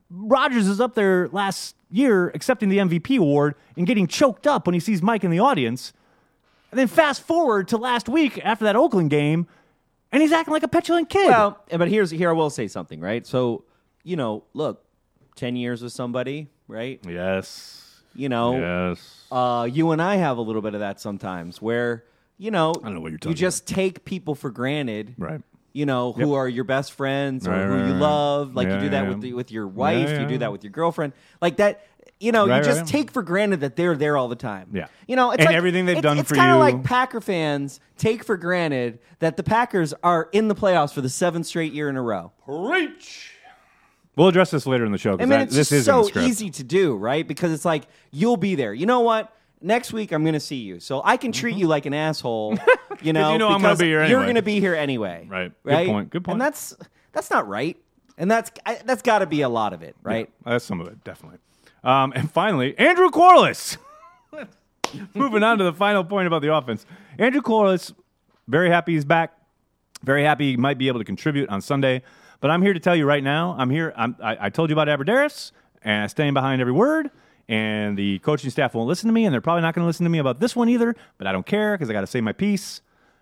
Rodgers is up there last year accepting the M V P award and getting choked up when he sees Mike in the audience. And then fast forward to last week after that Oakland game, and he's acting like a petulant kid. Well, but here's here I will say something, right? So, you know, look, ten years with somebody, right? Yes. You know, Yes. uh, you and I have a little bit of that sometimes where, you know, I don't know what you're you talking just take people for granted. Right. You know, who Yep. are your best friends or Right, who right, you right. love. Like Yeah, you do that yeah. with the, with your wife. Yeah, You do yeah. that with your girlfriend. Like that, you know, Right, you just right. take for granted that they're there all the time. Yeah. You know, it's And like, everything they've it's, done it's for kind of you. like Packer fans take for granted that the Packers are in the playoffs for the seventh straight year in a row. Preach. We'll address this later in the show I because mean, it's this just is in the so script. easy to do, right? Because it's like, you'll be there. You know what? Next week, I'm going to see you. So I can treat you like an asshole, you know, you know I'm gonna because be here you're anyway. going to be here anyway. Right. Good Right? point. Good point. And that's that's not right. And that's I, that's got to be a lot of it, right? Yeah, that's some of it, definitely. Um, and finally, Andrew Corliss. Moving on to the final point about the offense. Andrew Corliss, very happy he's back. Very happy he might be able to contribute on Sunday. But I'm here to tell you right now, I'm here. I'm, I, I told you about Aberderis, and I stand behind every word. And the coaching staff won't listen to me, and they're probably not going to listen to me about this one either. But I don't care because I got to say my piece.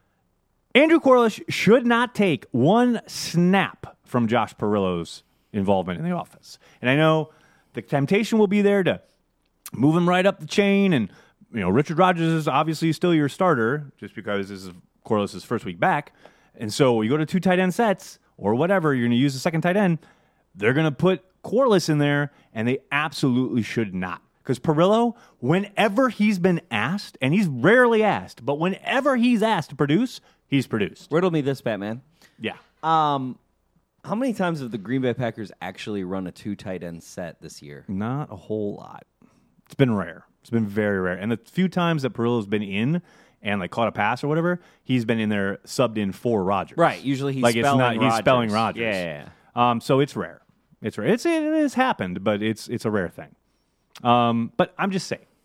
Andrew Corliss should not take one snap from Josh Perillo's involvement in the offense. And I know the temptation will be there to move him right up the chain. And, you know, Richard Rodgers is obviously still your starter just because this is Corliss' first week back. And so you go to two tight end sets or whatever, you're going to use the second tight end. They're going to put Corliss in there, and they absolutely should not. Because Perillo, whenever he's been asked, and he's rarely asked, but whenever he's asked to produce, he's produced. Riddle me this, Batman. Yeah. Um, how many times have the Green Bay Packers actually run a two tight end set this year? Not a whole lot. It's been rare. It's been very rare. And the few times that Perillo's been in and like caught a pass or whatever, he's been in there subbed in for Rodgers. Right. Usually he's like spelling it's not, Rodgers. He's spelling Rodgers. Yeah, yeah, yeah. Um, so it's rare. It's rare. It's, it has happened, but it's it's a rare thing. Um, but I'm just saying,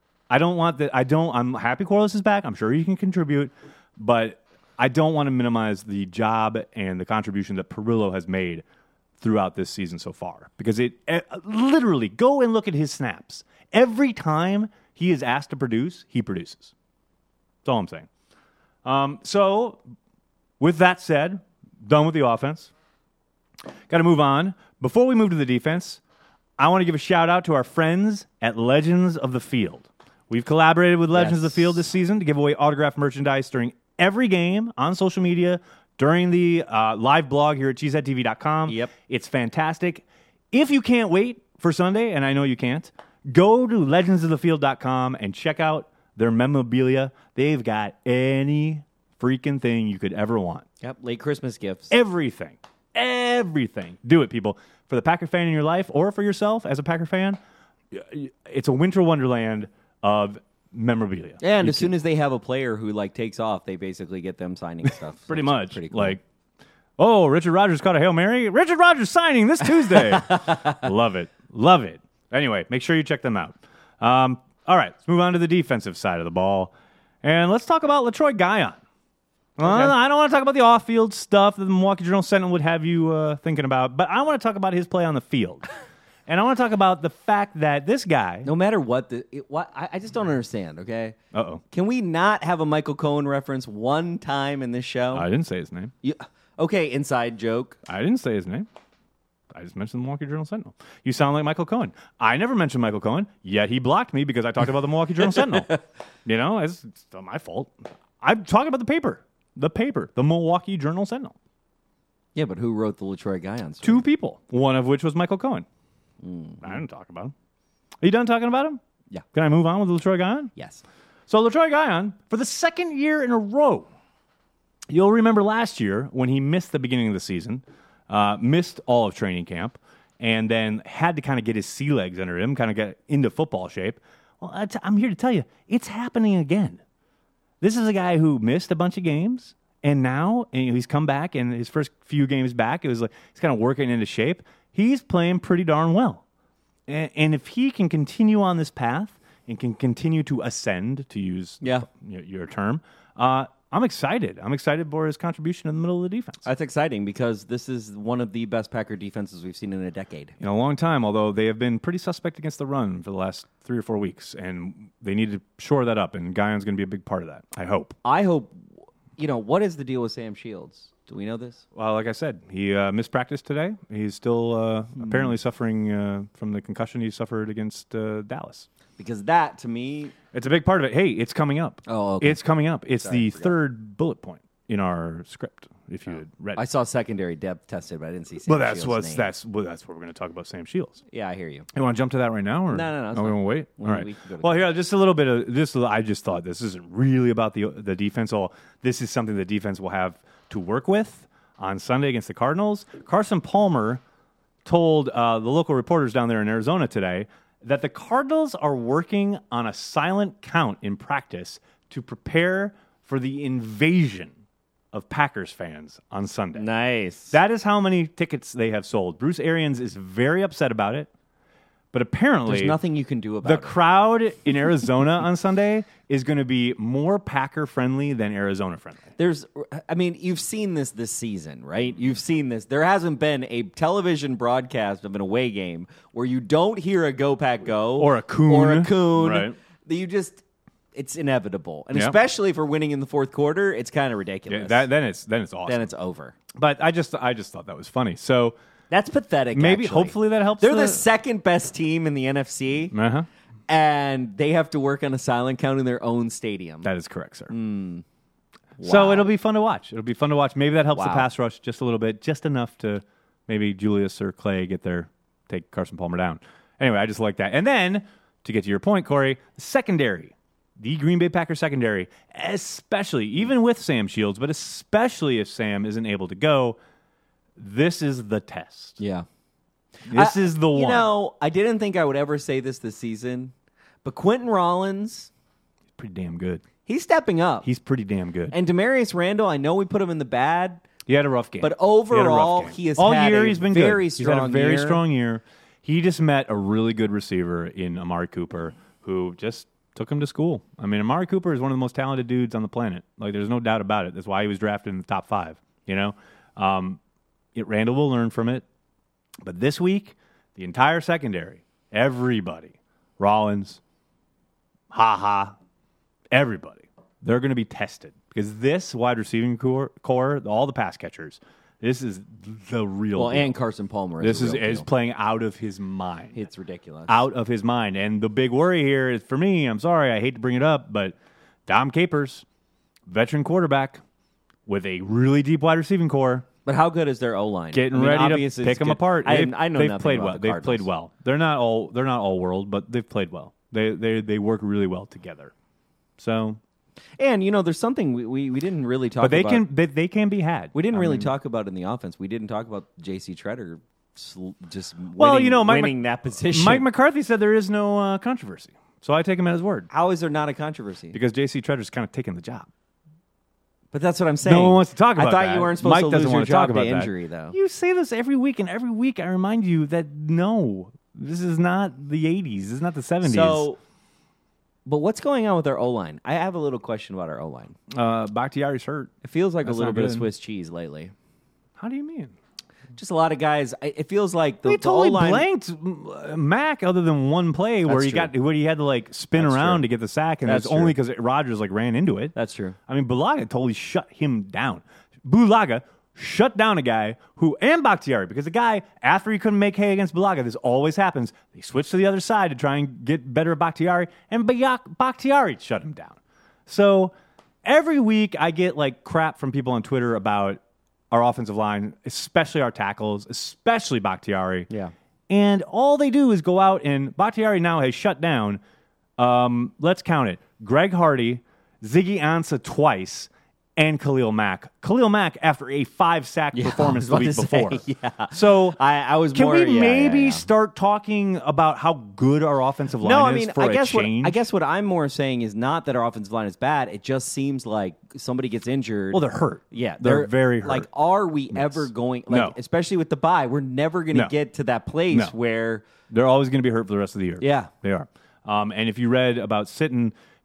I don't want that. I don't. I'm happy Corliss is back. I'm sure he can contribute, but I don't want to minimize the job and the contribution that Perillo has made throughout this season so far. Because it, it literally go and look at his snaps. Every time he is asked to produce, he produces. That's all I'm saying. Um, so, with that said, done with the offense. Got to move on. Before we move to the defense, I want to give a shout out to our friends at Legends of the Field. We've collaborated with Legends Yes. of the Field this season to give away autographed merchandise during every game on social media, during the uh, live blog here at cheesehead t v dot com. Yep. It's fantastic. If you can't wait for Sunday, and I know you can't, go to legends of the field dot com and check out their memorabilia. They've got any freaking thing you could ever want. Yep. Late Christmas gifts. Everything. Everything. Do it, people. For the Packer fan in your life or for yourself as a Packer fan, it's a winter wonderland of memorabilia. And You as soon as they have a player who like takes off, they basically get them signing stuff. So pretty it's much. Pretty cool. Like, oh, Richard Rodgers caught a Hail Mary. Richard Rodgers signing this Tuesday. Love it. Love it. Anyway, make sure you check them out. Um, all right, let's move on to the defensive side of the ball. And let's talk about LaTroy Guion. Well, Okay. I don't want to talk about the off-field stuff that the Milwaukee Journal-Sentinel would have you uh, thinking about, but I want to talk about his play on the field. And I want to talk about the fact that this guy... no matter what the it, what I, I just don't understand. Okay. Uh-oh. Can we not have a Michael Cohen reference one time in this show? I didn't say his name. You, okay, inside joke. I didn't say his name. I just mentioned the Milwaukee Journal-Sentinel. You sound like Michael Cohen. I never mentioned Michael Cohen, yet he blocked me because I talked about the Milwaukee Journal-Sentinel. You know, it's, it's not my fault. I'm talking about the paper. The paper. The Milwaukee Journal-Sentinel. Yeah, but who wrote the LaTroy Guion story? Two people. One of which was Michael Cohen. I didn't talk about him. Are you done talking about him? Yeah. Can I move on with LaTroy Guion? Yes. So LaTroy Guion, for the second year in a row, you'll remember last year when he missed the beginning of the season, uh, missed all of training camp, and then had to kind of get his sea legs under him, kind of get into football shape. Well, I t- I'm here to tell you, it's happening again. This is a guy who missed a bunch of games, and now and he's come back, and his first few games back, it was like he's kind of working into shape. He's playing pretty darn well. And, and if he can continue on this path and can continue to ascend, to use Yeah. your, your term, uh, I'm excited. I'm excited for his contribution in the middle of the defense. That's exciting because this is one of the best Packer defenses we've seen in a decade. In a long time, although they have been pretty suspect against the run for the last three or four weeks, and they need to shore that up, and Guyon's going to be a big part of that, I hope. I hope, you know, what is the deal with Sam Shields? Do we know this? Well, like I said, he uh, missed practice today. He's still uh, mm. apparently suffering uh, from the concussion he suffered against uh, Dallas. Because that, to me... It's a big part of it. Hey, it's coming up. Oh, okay. It's coming up. It's Sorry, the third bullet point in our script, if you had read it. I saw secondary depth tested, but I didn't see Sam well, that's Shields' what's name. that's well, that's what we're going to talk about. Sam Shields. Yeah, I hear you. You want to jump to that right now, or No, no, no, it's Oh, we fine. want to wait. We- All right. we can go to Well, that. here, just a little bit of this. I just thought this isn't really about the the defense. All this is something the defense will have to work with on Sunday against the Cardinals. Carson Palmer told uh, the local reporters down there in Arizona today that the Cardinals are working on a silent count in practice to prepare for the invasion of Packers fans on Sunday. Nice. That is how many tickets they have sold. Bruce Arians is very upset about it, but apparently There's nothing you can do about the it. crowd in Arizona on Sunday is going to be more Packer-friendly than Arizona-friendly. There's, I mean, you've seen this this season, right? You've seen this. There hasn't been a television broadcast of an away game where you don't hear a Go Pack Go Or a coon. or a coon. Right. That you just, it's inevitable, and Yep. especially for winning in the fourth quarter, it's kind of ridiculous. Yeah, that, then it's then it's awesome. then it's over. but I just I just thought that was funny. So That's pathetic. maybe actually. hopefully that helps. They're the, the second best team in the N F C, uh-huh. and they have to work on a silent count in their own stadium. That is correct, sir. Hmm. So Wow. it'll be fun to watch. It'll be fun to watch. Maybe that helps the Wow. pass rush just a little bit, just enough to maybe Julius or Clay get there, take Carson Palmer down. Anyway, I just like that. And then, to get to your point, Corey, the secondary, the Green Bay Packers secondary, especially, even with Sam Shields, but especially if Sam isn't able to go, this is the test. Yeah. This I- is the one. You know, I didn't think I would ever say this this season, but Quentin Rollins, Pretty damn good. he's stepping up. He's pretty damn good. and Demarius Randall, I know we put him in the bad, He had a rough game. but He had a rough overall, game. he has all had year a he's been very good. strong He's had a very year. strong year. He just met a really good receiver in Amari Cooper, who just took him to school. I mean, Amari Cooper is one of the most talented dudes on the planet. Like, there's no doubt about it. That's why he was drafted in the top five. You know, um, it, Randall will learn from it. But this week, the entire secondary, everybody, Rollins, Ha Ha, everybody, they're going to be tested because this wide receiving core, core, all the pass catchers, this is the real Well, deal. and Carson Palmer. This is is a real is deal. playing out of his mind. It's ridiculous. Out of his mind. And the big worry here is, for me, I'm sorry, I hate to bring it up, but Dom Capers, veteran quarterback with a really deep wide receiving core, But how good is their O line? getting I mean, ready obvious to it's pick them good. apart. I, They've, I know they've nothing played about well. the They've Cardinals. played well. They're not all they're not all world, but they've played well. They they they work really well together. So, And you know, there's something we, we, we didn't really talk but they about. can they, they can be had. We didn't I really mean, talk about in the offense. We didn't talk about J C Treader sl- just Well, winning, you know, Mike winning Mc- that position. Mike McCarthy said there is no uh, controversy, so I take him at his word How is there not a controversy? because J C Treader's kind of taking the job. But that's what I'm saying. No one wants to talk about I thought that. you weren't supposed Mike to doesn't lose your want to talk job about to that. injury, though. You say this every week, and every week I remind you that no, this is not the eighties. This is not the seventies. So, but what's going on with our O line? I have a little question about our O line. uh, Bakhtiari's hurt. It feels like That's a little not bit of good. Swiss cheese lately. How do you mean? Just a lot of guys. I- It feels like the, They the totally O-line. blanked uh, Mac, other than one play where That's he true. got where he had to like spin That's around true. to get the sack, and That's that's only true. because Rodgers like ran into it. That's true. I mean, Bulaga totally shut him down. Bulaga shut down a guy who, and Bakhtiari, because the guy, after he couldn't make hay against Bulaga, this always happens, they switch to the other side to try and get better at Bakhtiari, and Bayak- Bakhtiari shut him down. So every week I get like crap from people on Twitter about our offensive line, especially our tackles, especially Bakhtiari. Yeah. And all they do is go out, and Bakhtiari now has shut down, um, let's count it, Greg Hardy, Ziggy Ansah twice, and Khalil Mack. Khalil Mack after a five-sack Yeah, performance I the was week about before. to say, yeah. So I, I was can more, we yeah, yeah, maybe yeah. start talking about how good our offensive line No, I is mean, for I a guess what change? I guess what I'm more saying is not that our offensive line is bad. It just seems like somebody gets injured. Well, they're hurt. Yeah, They're very hurt. Like, are we ever going? Like, No. especially with the bye, we're never going to No. get to that place No. where They're always going to be hurt for the rest of the year. Yeah. They are. Um, and if you read about Sitton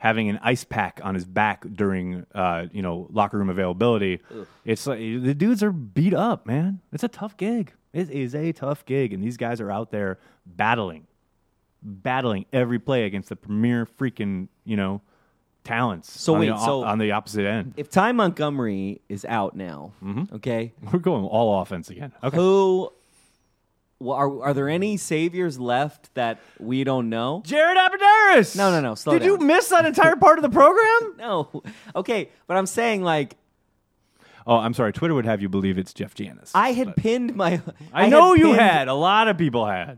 having an ice pack on his back during, uh, you know, locker room availability. Ugh. It's like the dudes are beat up, man. It's a tough gig. It is a tough gig, and these guys are out there battling, battling every play against the premier freaking, you know, talents. So on wait, the, so on the opposite end. If Ty Montgomery is out now, mm-hmm. okay, we're going all offense again. Okay, who? Well, are are there any saviors left that we don't know? Jared Abbrederis. No, no, no. Slow Did down. you miss that entire part of the program? No. Okay, but I'm saying like. Oh, I'm sorry. Twitter would have you believe it's Jeff Janis. I had but. pinned my. I, I know had you pinned, had. A lot of people had.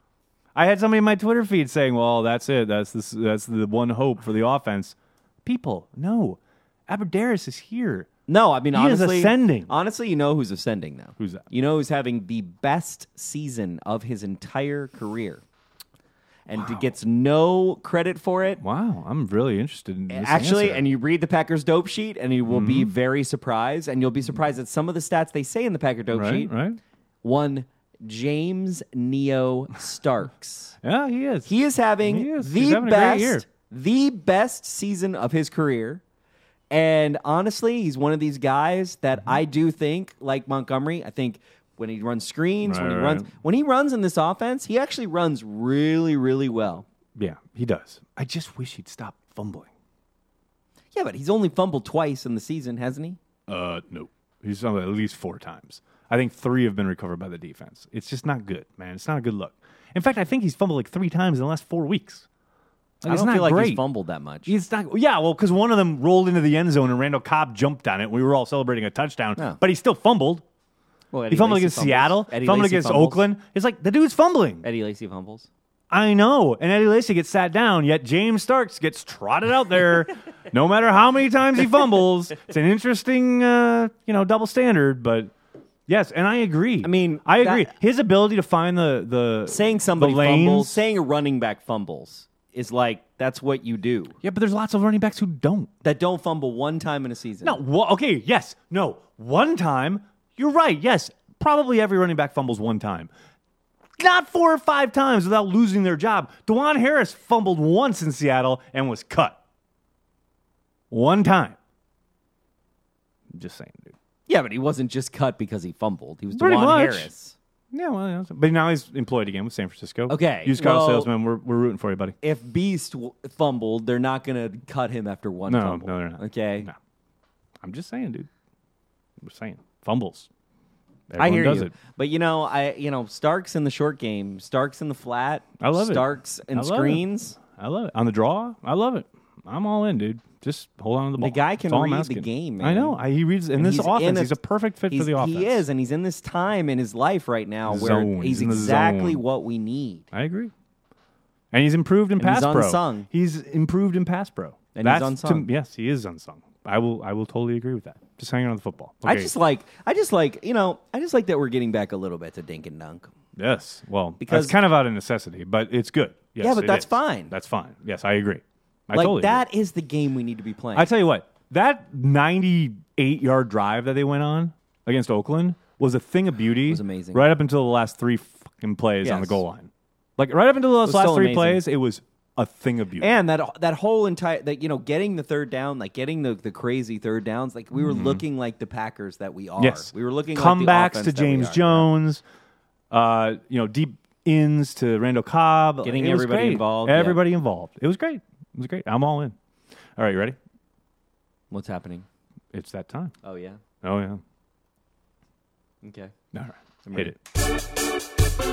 I had somebody in my Twitter feed saying, "Well, that's it. That's this. That's the one hope for the offense." People, no. Abbrederis is here. No, I mean he honestly, is ascending. Honestly, you know who's ascending now. Who's that? You know who's having the best season of his entire career, and Wow. gets no credit for it. Wow, I'm really interested in this Actually, answer. and you read the Packers dope sheet, and you will mm-hmm. be very surprised, and you'll be surprised at some of the stats they say in the Packer dope right, sheet. Right, One James Neo Starks. Yeah, he is. He is having he is. the He's having a great year. best, the best season of his career. And honestly, he's one of these guys that I do think, like Montgomery, I think when he runs screens, Right, when he right. runs when he runs in this offense, he actually runs really, really well. Yeah, he does. I just wish he'd stop fumbling. Yeah, but he's only fumbled twice in the season, hasn't he? Uh, no. He's fumbled at least four times. I think three have been recovered by the defense. It's just not good, man. It's not a good look. In fact, I think he's fumbled like three times in the last four weeks. Like, I it's don't not feel like great. he's fumbled that much. He's not. Yeah, well, because one of them rolled into the end zone and Randall Cobb jumped on it. We were all celebrating a touchdown, Yeah. but he still fumbled. Well, He Eddie fumbled Lacy against fumbles. Seattle. Eddie Fumbled Lacy against fumbles. Oakland. It's like the dude's fumbling. Eddie Lacy fumbles. I know. And Eddie Lacy gets sat down, yet James Starks gets trotted out there no matter how many times he fumbles. It's an interesting, uh, you know, double standard, but yes, and I agree. I mean, I agree. that- His ability to find the the Saying somebody the lanes, fumbles, saying a running back fumbles is like that's what you do. Yeah, but there's lots of running backs who don't. That don't fumble one time in a season. No, well, okay, yes, no, one time. You're right. Yes, probably every running back fumbles one time. Not four or five times without losing their job. DeJuan Harris fumbled once in Seattle and was cut. One time. I'm just saying, dude. Yeah, but he wasn't just cut because he fumbled. He was Pretty DeJuan much. Harris. Yeah, well, yeah, but now he's employed again with San Francisco. Okay, Used car well- salesman. We're we're rooting for you, buddy. If Beast w- fumbled, they're not going to cut him after one No, fumble. no, they're not. Okay. No. I'm just saying, dude. I'm just saying. Fumbles. I Everyone hear does you. it. But you know, I you know, Starks in the short game, Starks in the flat, I love it. Starks in I love it. screens. I love it. On the draw, I love it. I'm all in, dude. Just hold on to the ball. The guy can That's all I'm read the asking. game, I man. know. I, he reads in And this he's offense. in a- he's a perfect fit for He's- the offense. He is, and he's in this time in his life right now where Zone. he's He's in the exactly zone. what we need. I agree. And he's improved in And he's pass pro. unsung. He's improved in pass pro. And he's That's unsung. To, yes, he is unsung. I will. I will totally agree with that. Just hanging on the football. I Okay. just like, I just like, you know, I just like that we're getting back a little bit to dink and dunk. Yes. Well, Because- that's kind of out of necessity, but it's good. Yes, Yeah, but it that's is. fine. That's fine. Yes, I agree. I Like totally that agree. is the game we need to be playing. I tell you what, that ninety-eight yard drive that they went on against Oakland was a thing of beauty. It was amazing. Right up until the last three fucking plays on the Yes. goal line. Like right up until those was last still three amazing. plays, it was a thing of beauty. And that that whole entire that you know getting the third down, like getting the, the crazy third downs, like we were looking like the Packers that we are. Mm-hmm. Yes, we were looking comebacks like the offense to that we James are. Jones. Uh, you know, deep ins to Randall Cobb. Getting It was everybody great. involved, yeah. Everybody involved. It was great. It was great. I'm all in. All right, you ready? What's happening? It's that time. Oh yeah. Oh yeah. Okay. All right, I'm hit ready. it.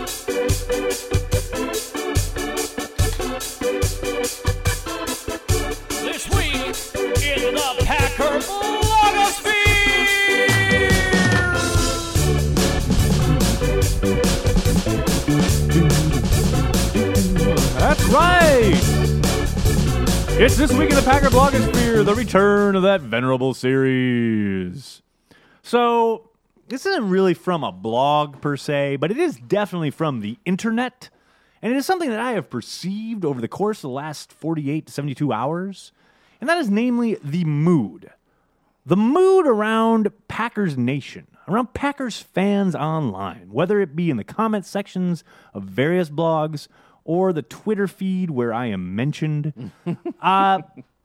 This week in the Packer blogosphere. That's right. It's This Week in the Packer blogosphere, the return of that venerable series. So, this isn't really from a blog per se, but it is definitely from the internet. And it is something that I have perceived over the course of the last forty-eight to seventy-two hours. And that is namely the mood. The mood around Packers Nation, around Packers fans online, whether it be in the comment sections of various blogs or the Twitter feed where I am mentioned. uh,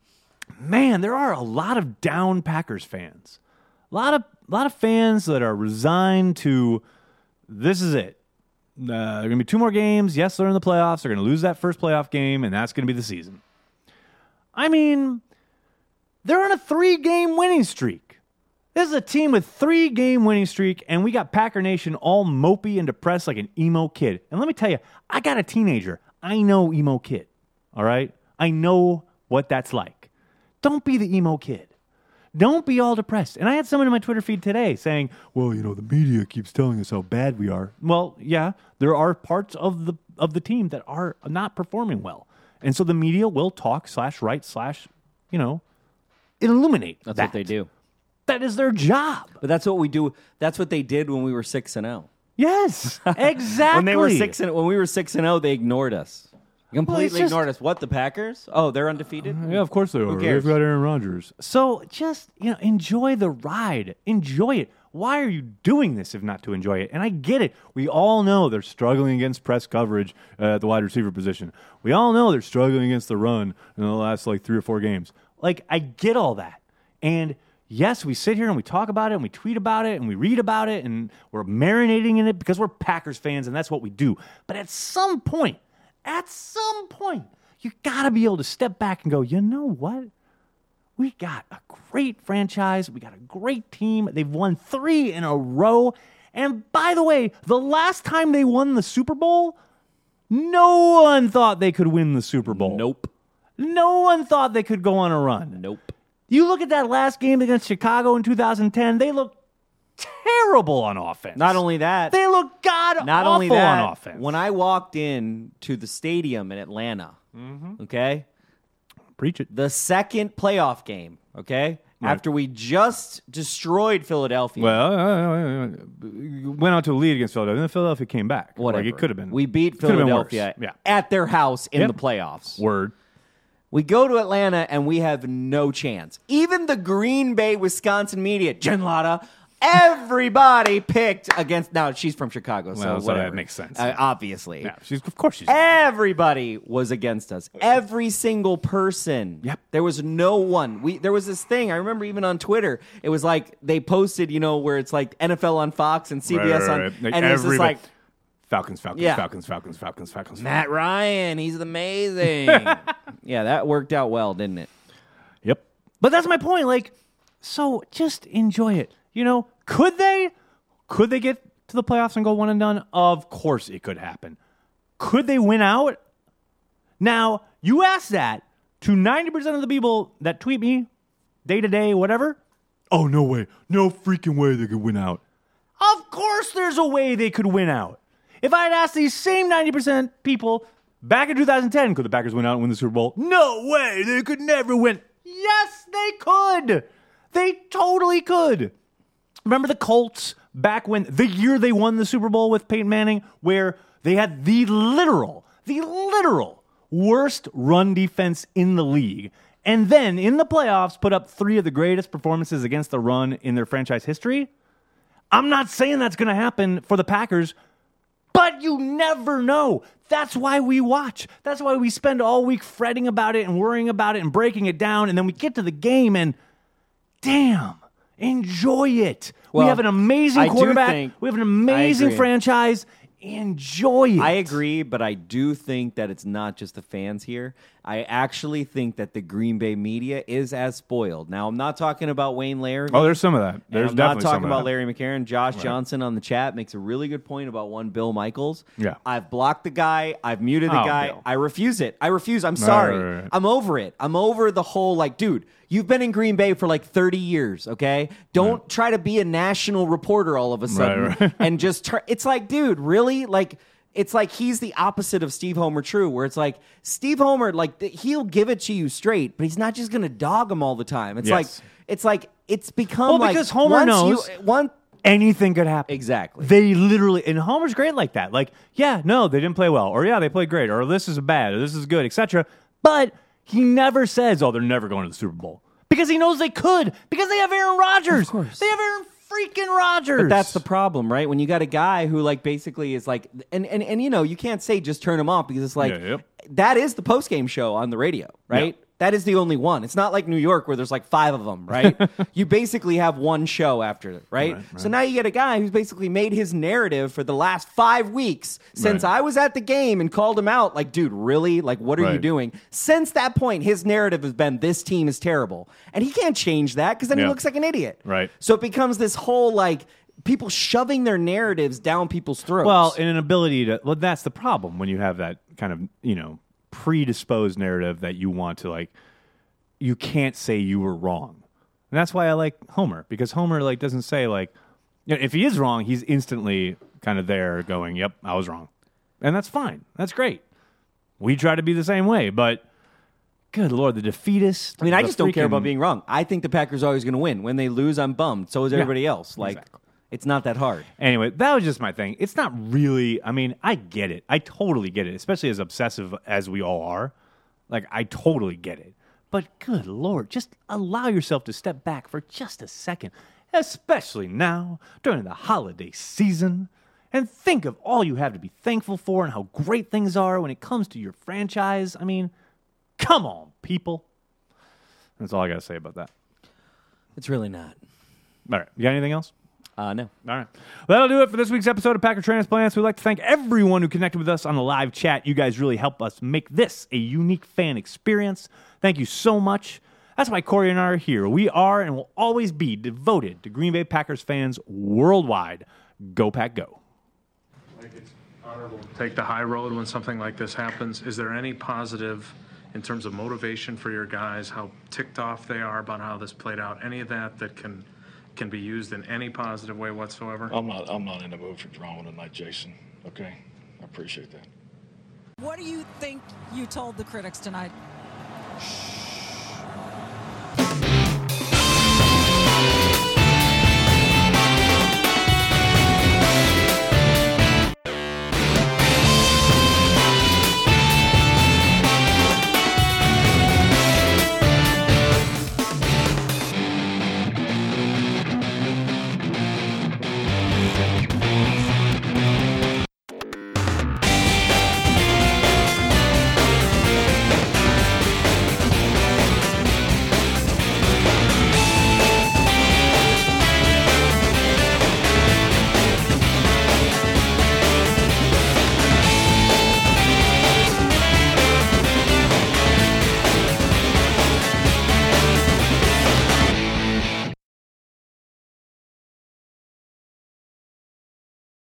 man, there are a lot of down Packers fans. A lot of a lot of fans that are resigned to this is it. Uh, there are going to be two more games. Yes, they're in the playoffs. They're going to lose that first playoff game, and that's going to be the season. I mean, they're on a three-game winning streak. This is a team with three-game winning streak, and we got Packer Nation all mopey and depressed like an emo kid. And let me tell you, I got a teenager. I know emo kid, all right? I know what that's like. Don't be the emo kid. Don't be all depressed. And I had someone in my Twitter feed today saying, well, you know, the media keeps telling us how bad we are. Well, yeah, there are parts of the of the team that are not performing well. And so the media will talk slash write slash, you know, illuminate That's that. what they do. That is their job. But that's what we do. That's what they did when we were six and zero. Yes, exactly. When they were six and when we were six and zero, they ignored us. Completely just- ignored us. What, the Packers? Oh, they're undefeated? Yeah, of course they are. cares? They've got Aaron Rodgers. So just, you know, enjoy the ride. Enjoy it. Why are you doing this if not to enjoy it? And I get it. We all know they're struggling against press coverage uh, at the wide receiver position. We all know they're struggling against the run in the last like three or four games. Like, I get all that. And yes, we sit here and we talk about it and we tweet about it and we read about it and we're marinating in it because we're Packers fans and that's what we do. But at some point, At some point, you got to be able to step back and go, you know what? We got a great franchise. We got a great team. They've won three in a row. And by the way, the last time they won the Super Bowl, no one thought they could win the Super Bowl. Nope. No one thought they could go on a run. Nope. You look at that last game against Chicago in two thousand ten, they look terrible on offense. Not only that. They look god Not awful only that, on offense. when I walked in to the stadium in Atlanta, Mm-hmm. okay, Preach it. the second playoff game, okay, Right. after we just destroyed Philadelphia. Well, uh, uh, went out to a lead against Philadelphia, and then Philadelphia came back. whatever. Like, it could have been. We beat Could have been worse. Philadelphia Yeah. at their house in Yep. the playoffs. Word. We go to Atlanta and we have no chance. Even the Green Bay, Wisconsin media, Jen Latta, everybody picked against. Now she's from Chicago, so Well, so whatever. that makes sense. Uh, obviously, Yeah, she's of course she's. everybody was against us. Every single person. Yep. There was no one. We there was this thing. I remember even on Twitter. It was like they posted, you know, where it's like N F L on Fox and C B S Right, right, on, right. Like and it was just everybody- like Falcons, Falcons, Yeah. Falcons, Falcons, Falcons, Falcons. Matt Ryan. He's amazing. Yeah, that worked out well, didn't it? Yep. But that's my point. Like, so just enjoy it. You know, could they? Could they get to the playoffs and go one and done? Of course it could happen. Could they win out? Now, you ask that to ninety percent of the people that tweet me day to day, whatever. Oh, no way. No freaking way they could win out. Of course there's a way they could win out. If I had asked these same ninety percent people back in two thousand ten, could the Packers win out and win the Super Bowl? No way. They could never win. Yes, they could. They totally could. Remember the Colts back when the year they won the Super Bowl with Peyton Manning, where they had the literal, the literal worst run defense in the league. And then in the playoffs put up three of the greatest performances against the run in their franchise history. I'm not saying that's going to happen for the Packers, but you never know. That's why we watch. That's why we spend all week fretting about it and worrying about it and breaking it down. And then we get to the game and damn, enjoy it. Well, we have an amazing I do quarterback. think- We have an amazing agree. franchise. Enjoy it. I agree, but I do think that it's not just the fans here. I actually think that the Green Bay media is as spoiled. Now, I'm not talking about Wayne Larry. Oh, there's some of that. and There's I'm definitely not talking some of about that. Larry McCarron. Josh Johnson on the chat makes a really good point about one Bill Michaels. Yeah. I've blocked the guy. I've muted the Oh, guy. Bill. I refuse it. I refuse. I'm sorry. right, right. I'm over it. I'm over the whole, like, dude, you've been in Green Bay for like thirty years, okay? Don't try to be a national reporter all of a sudden right. and just turn. It's like, dude, really? Like, it's like he's the opposite of Steve Homer True, where it's like Steve Homer, like th- he'll give it to you straight, but he's not just going to dog him all the time. It's Yes. like it's like it's become Well, like because Homer once knows- you, one Anything could happen. exactly. They literally, and Homer's great like that. Like, yeah, no, they didn't play well, or yeah, they played great, or this is bad, or this is good, et cetera. But he never says, "Oh, they're never going to the Super Bowl," because he knows they could, because they have Aaron Rodgers. Of course. They have Aaron freaking Rodgers. But that's the problem, right? When you got a guy who like basically is like, and and, and you know, you can't say just turn him off because it's like Yeah, yep. that is the post game show on the radio, right? That is the only one. It's not like New York where there's like five of them, right? You basically have one show after it, right? Right, right? So now you get a guy who's basically made his narrative for the last five weeks since Right. I was at the game and called him out. Like, dude, really? Like, what are you Right. doing? Since that point, his narrative has been this team is terrible. And he can't change that because then Yeah. he looks like an idiot. Right. So it becomes this whole like people shoving their narratives down people's throats. Well, and an ability to. Well, that's the problem when you have that kind of, you know, predisposed narrative that you want to, like, you can't say you were wrong. And that's why I like Homer, because Homer, like, doesn't say, like, you know, if he is wrong, he's instantly kind of there going, yep, I was wrong. And that's fine. That's great. We try to be the same way, but good Lord, the defeatist. I mean, I the just don't care about freaking- being wrong. I think the Packers are always going to win. When they lose, I'm bummed. So is everybody else. Like, exactly. it's not that hard. Anyway, that was just my thing. It's not really, I mean, I get it. I totally get it, especially as obsessive as we all are. Like, I totally get it. But good Lord, just allow yourself to step back for just a second, especially now during the holiday season, and think of all you have to be thankful for and how great things are when it comes to your franchise. I mean, come on, people. That's all I got to say about that. It's really not. All right. You got anything else? Uh, no. All right. Well, that'll do it for this week's episode of Packer Transplants. We'd like to thank everyone who connected with us on the live chat. You guys really help us make this a unique fan experience. Thank you so much. That's why Corey and I are here. We are and will always be devoted to Green Bay Packers fans worldwide. Go Pack Go. Like it's honorable to take the high road when something like this happens. Is there any positive in terms of motivation for your guys, how ticked off they are about how this played out? Any of that that can can be used in any positive way whatsoever? I'm not I'm not in the mood for drama tonight, Jason. Okay? I appreciate that. What do you think you told the critics tonight?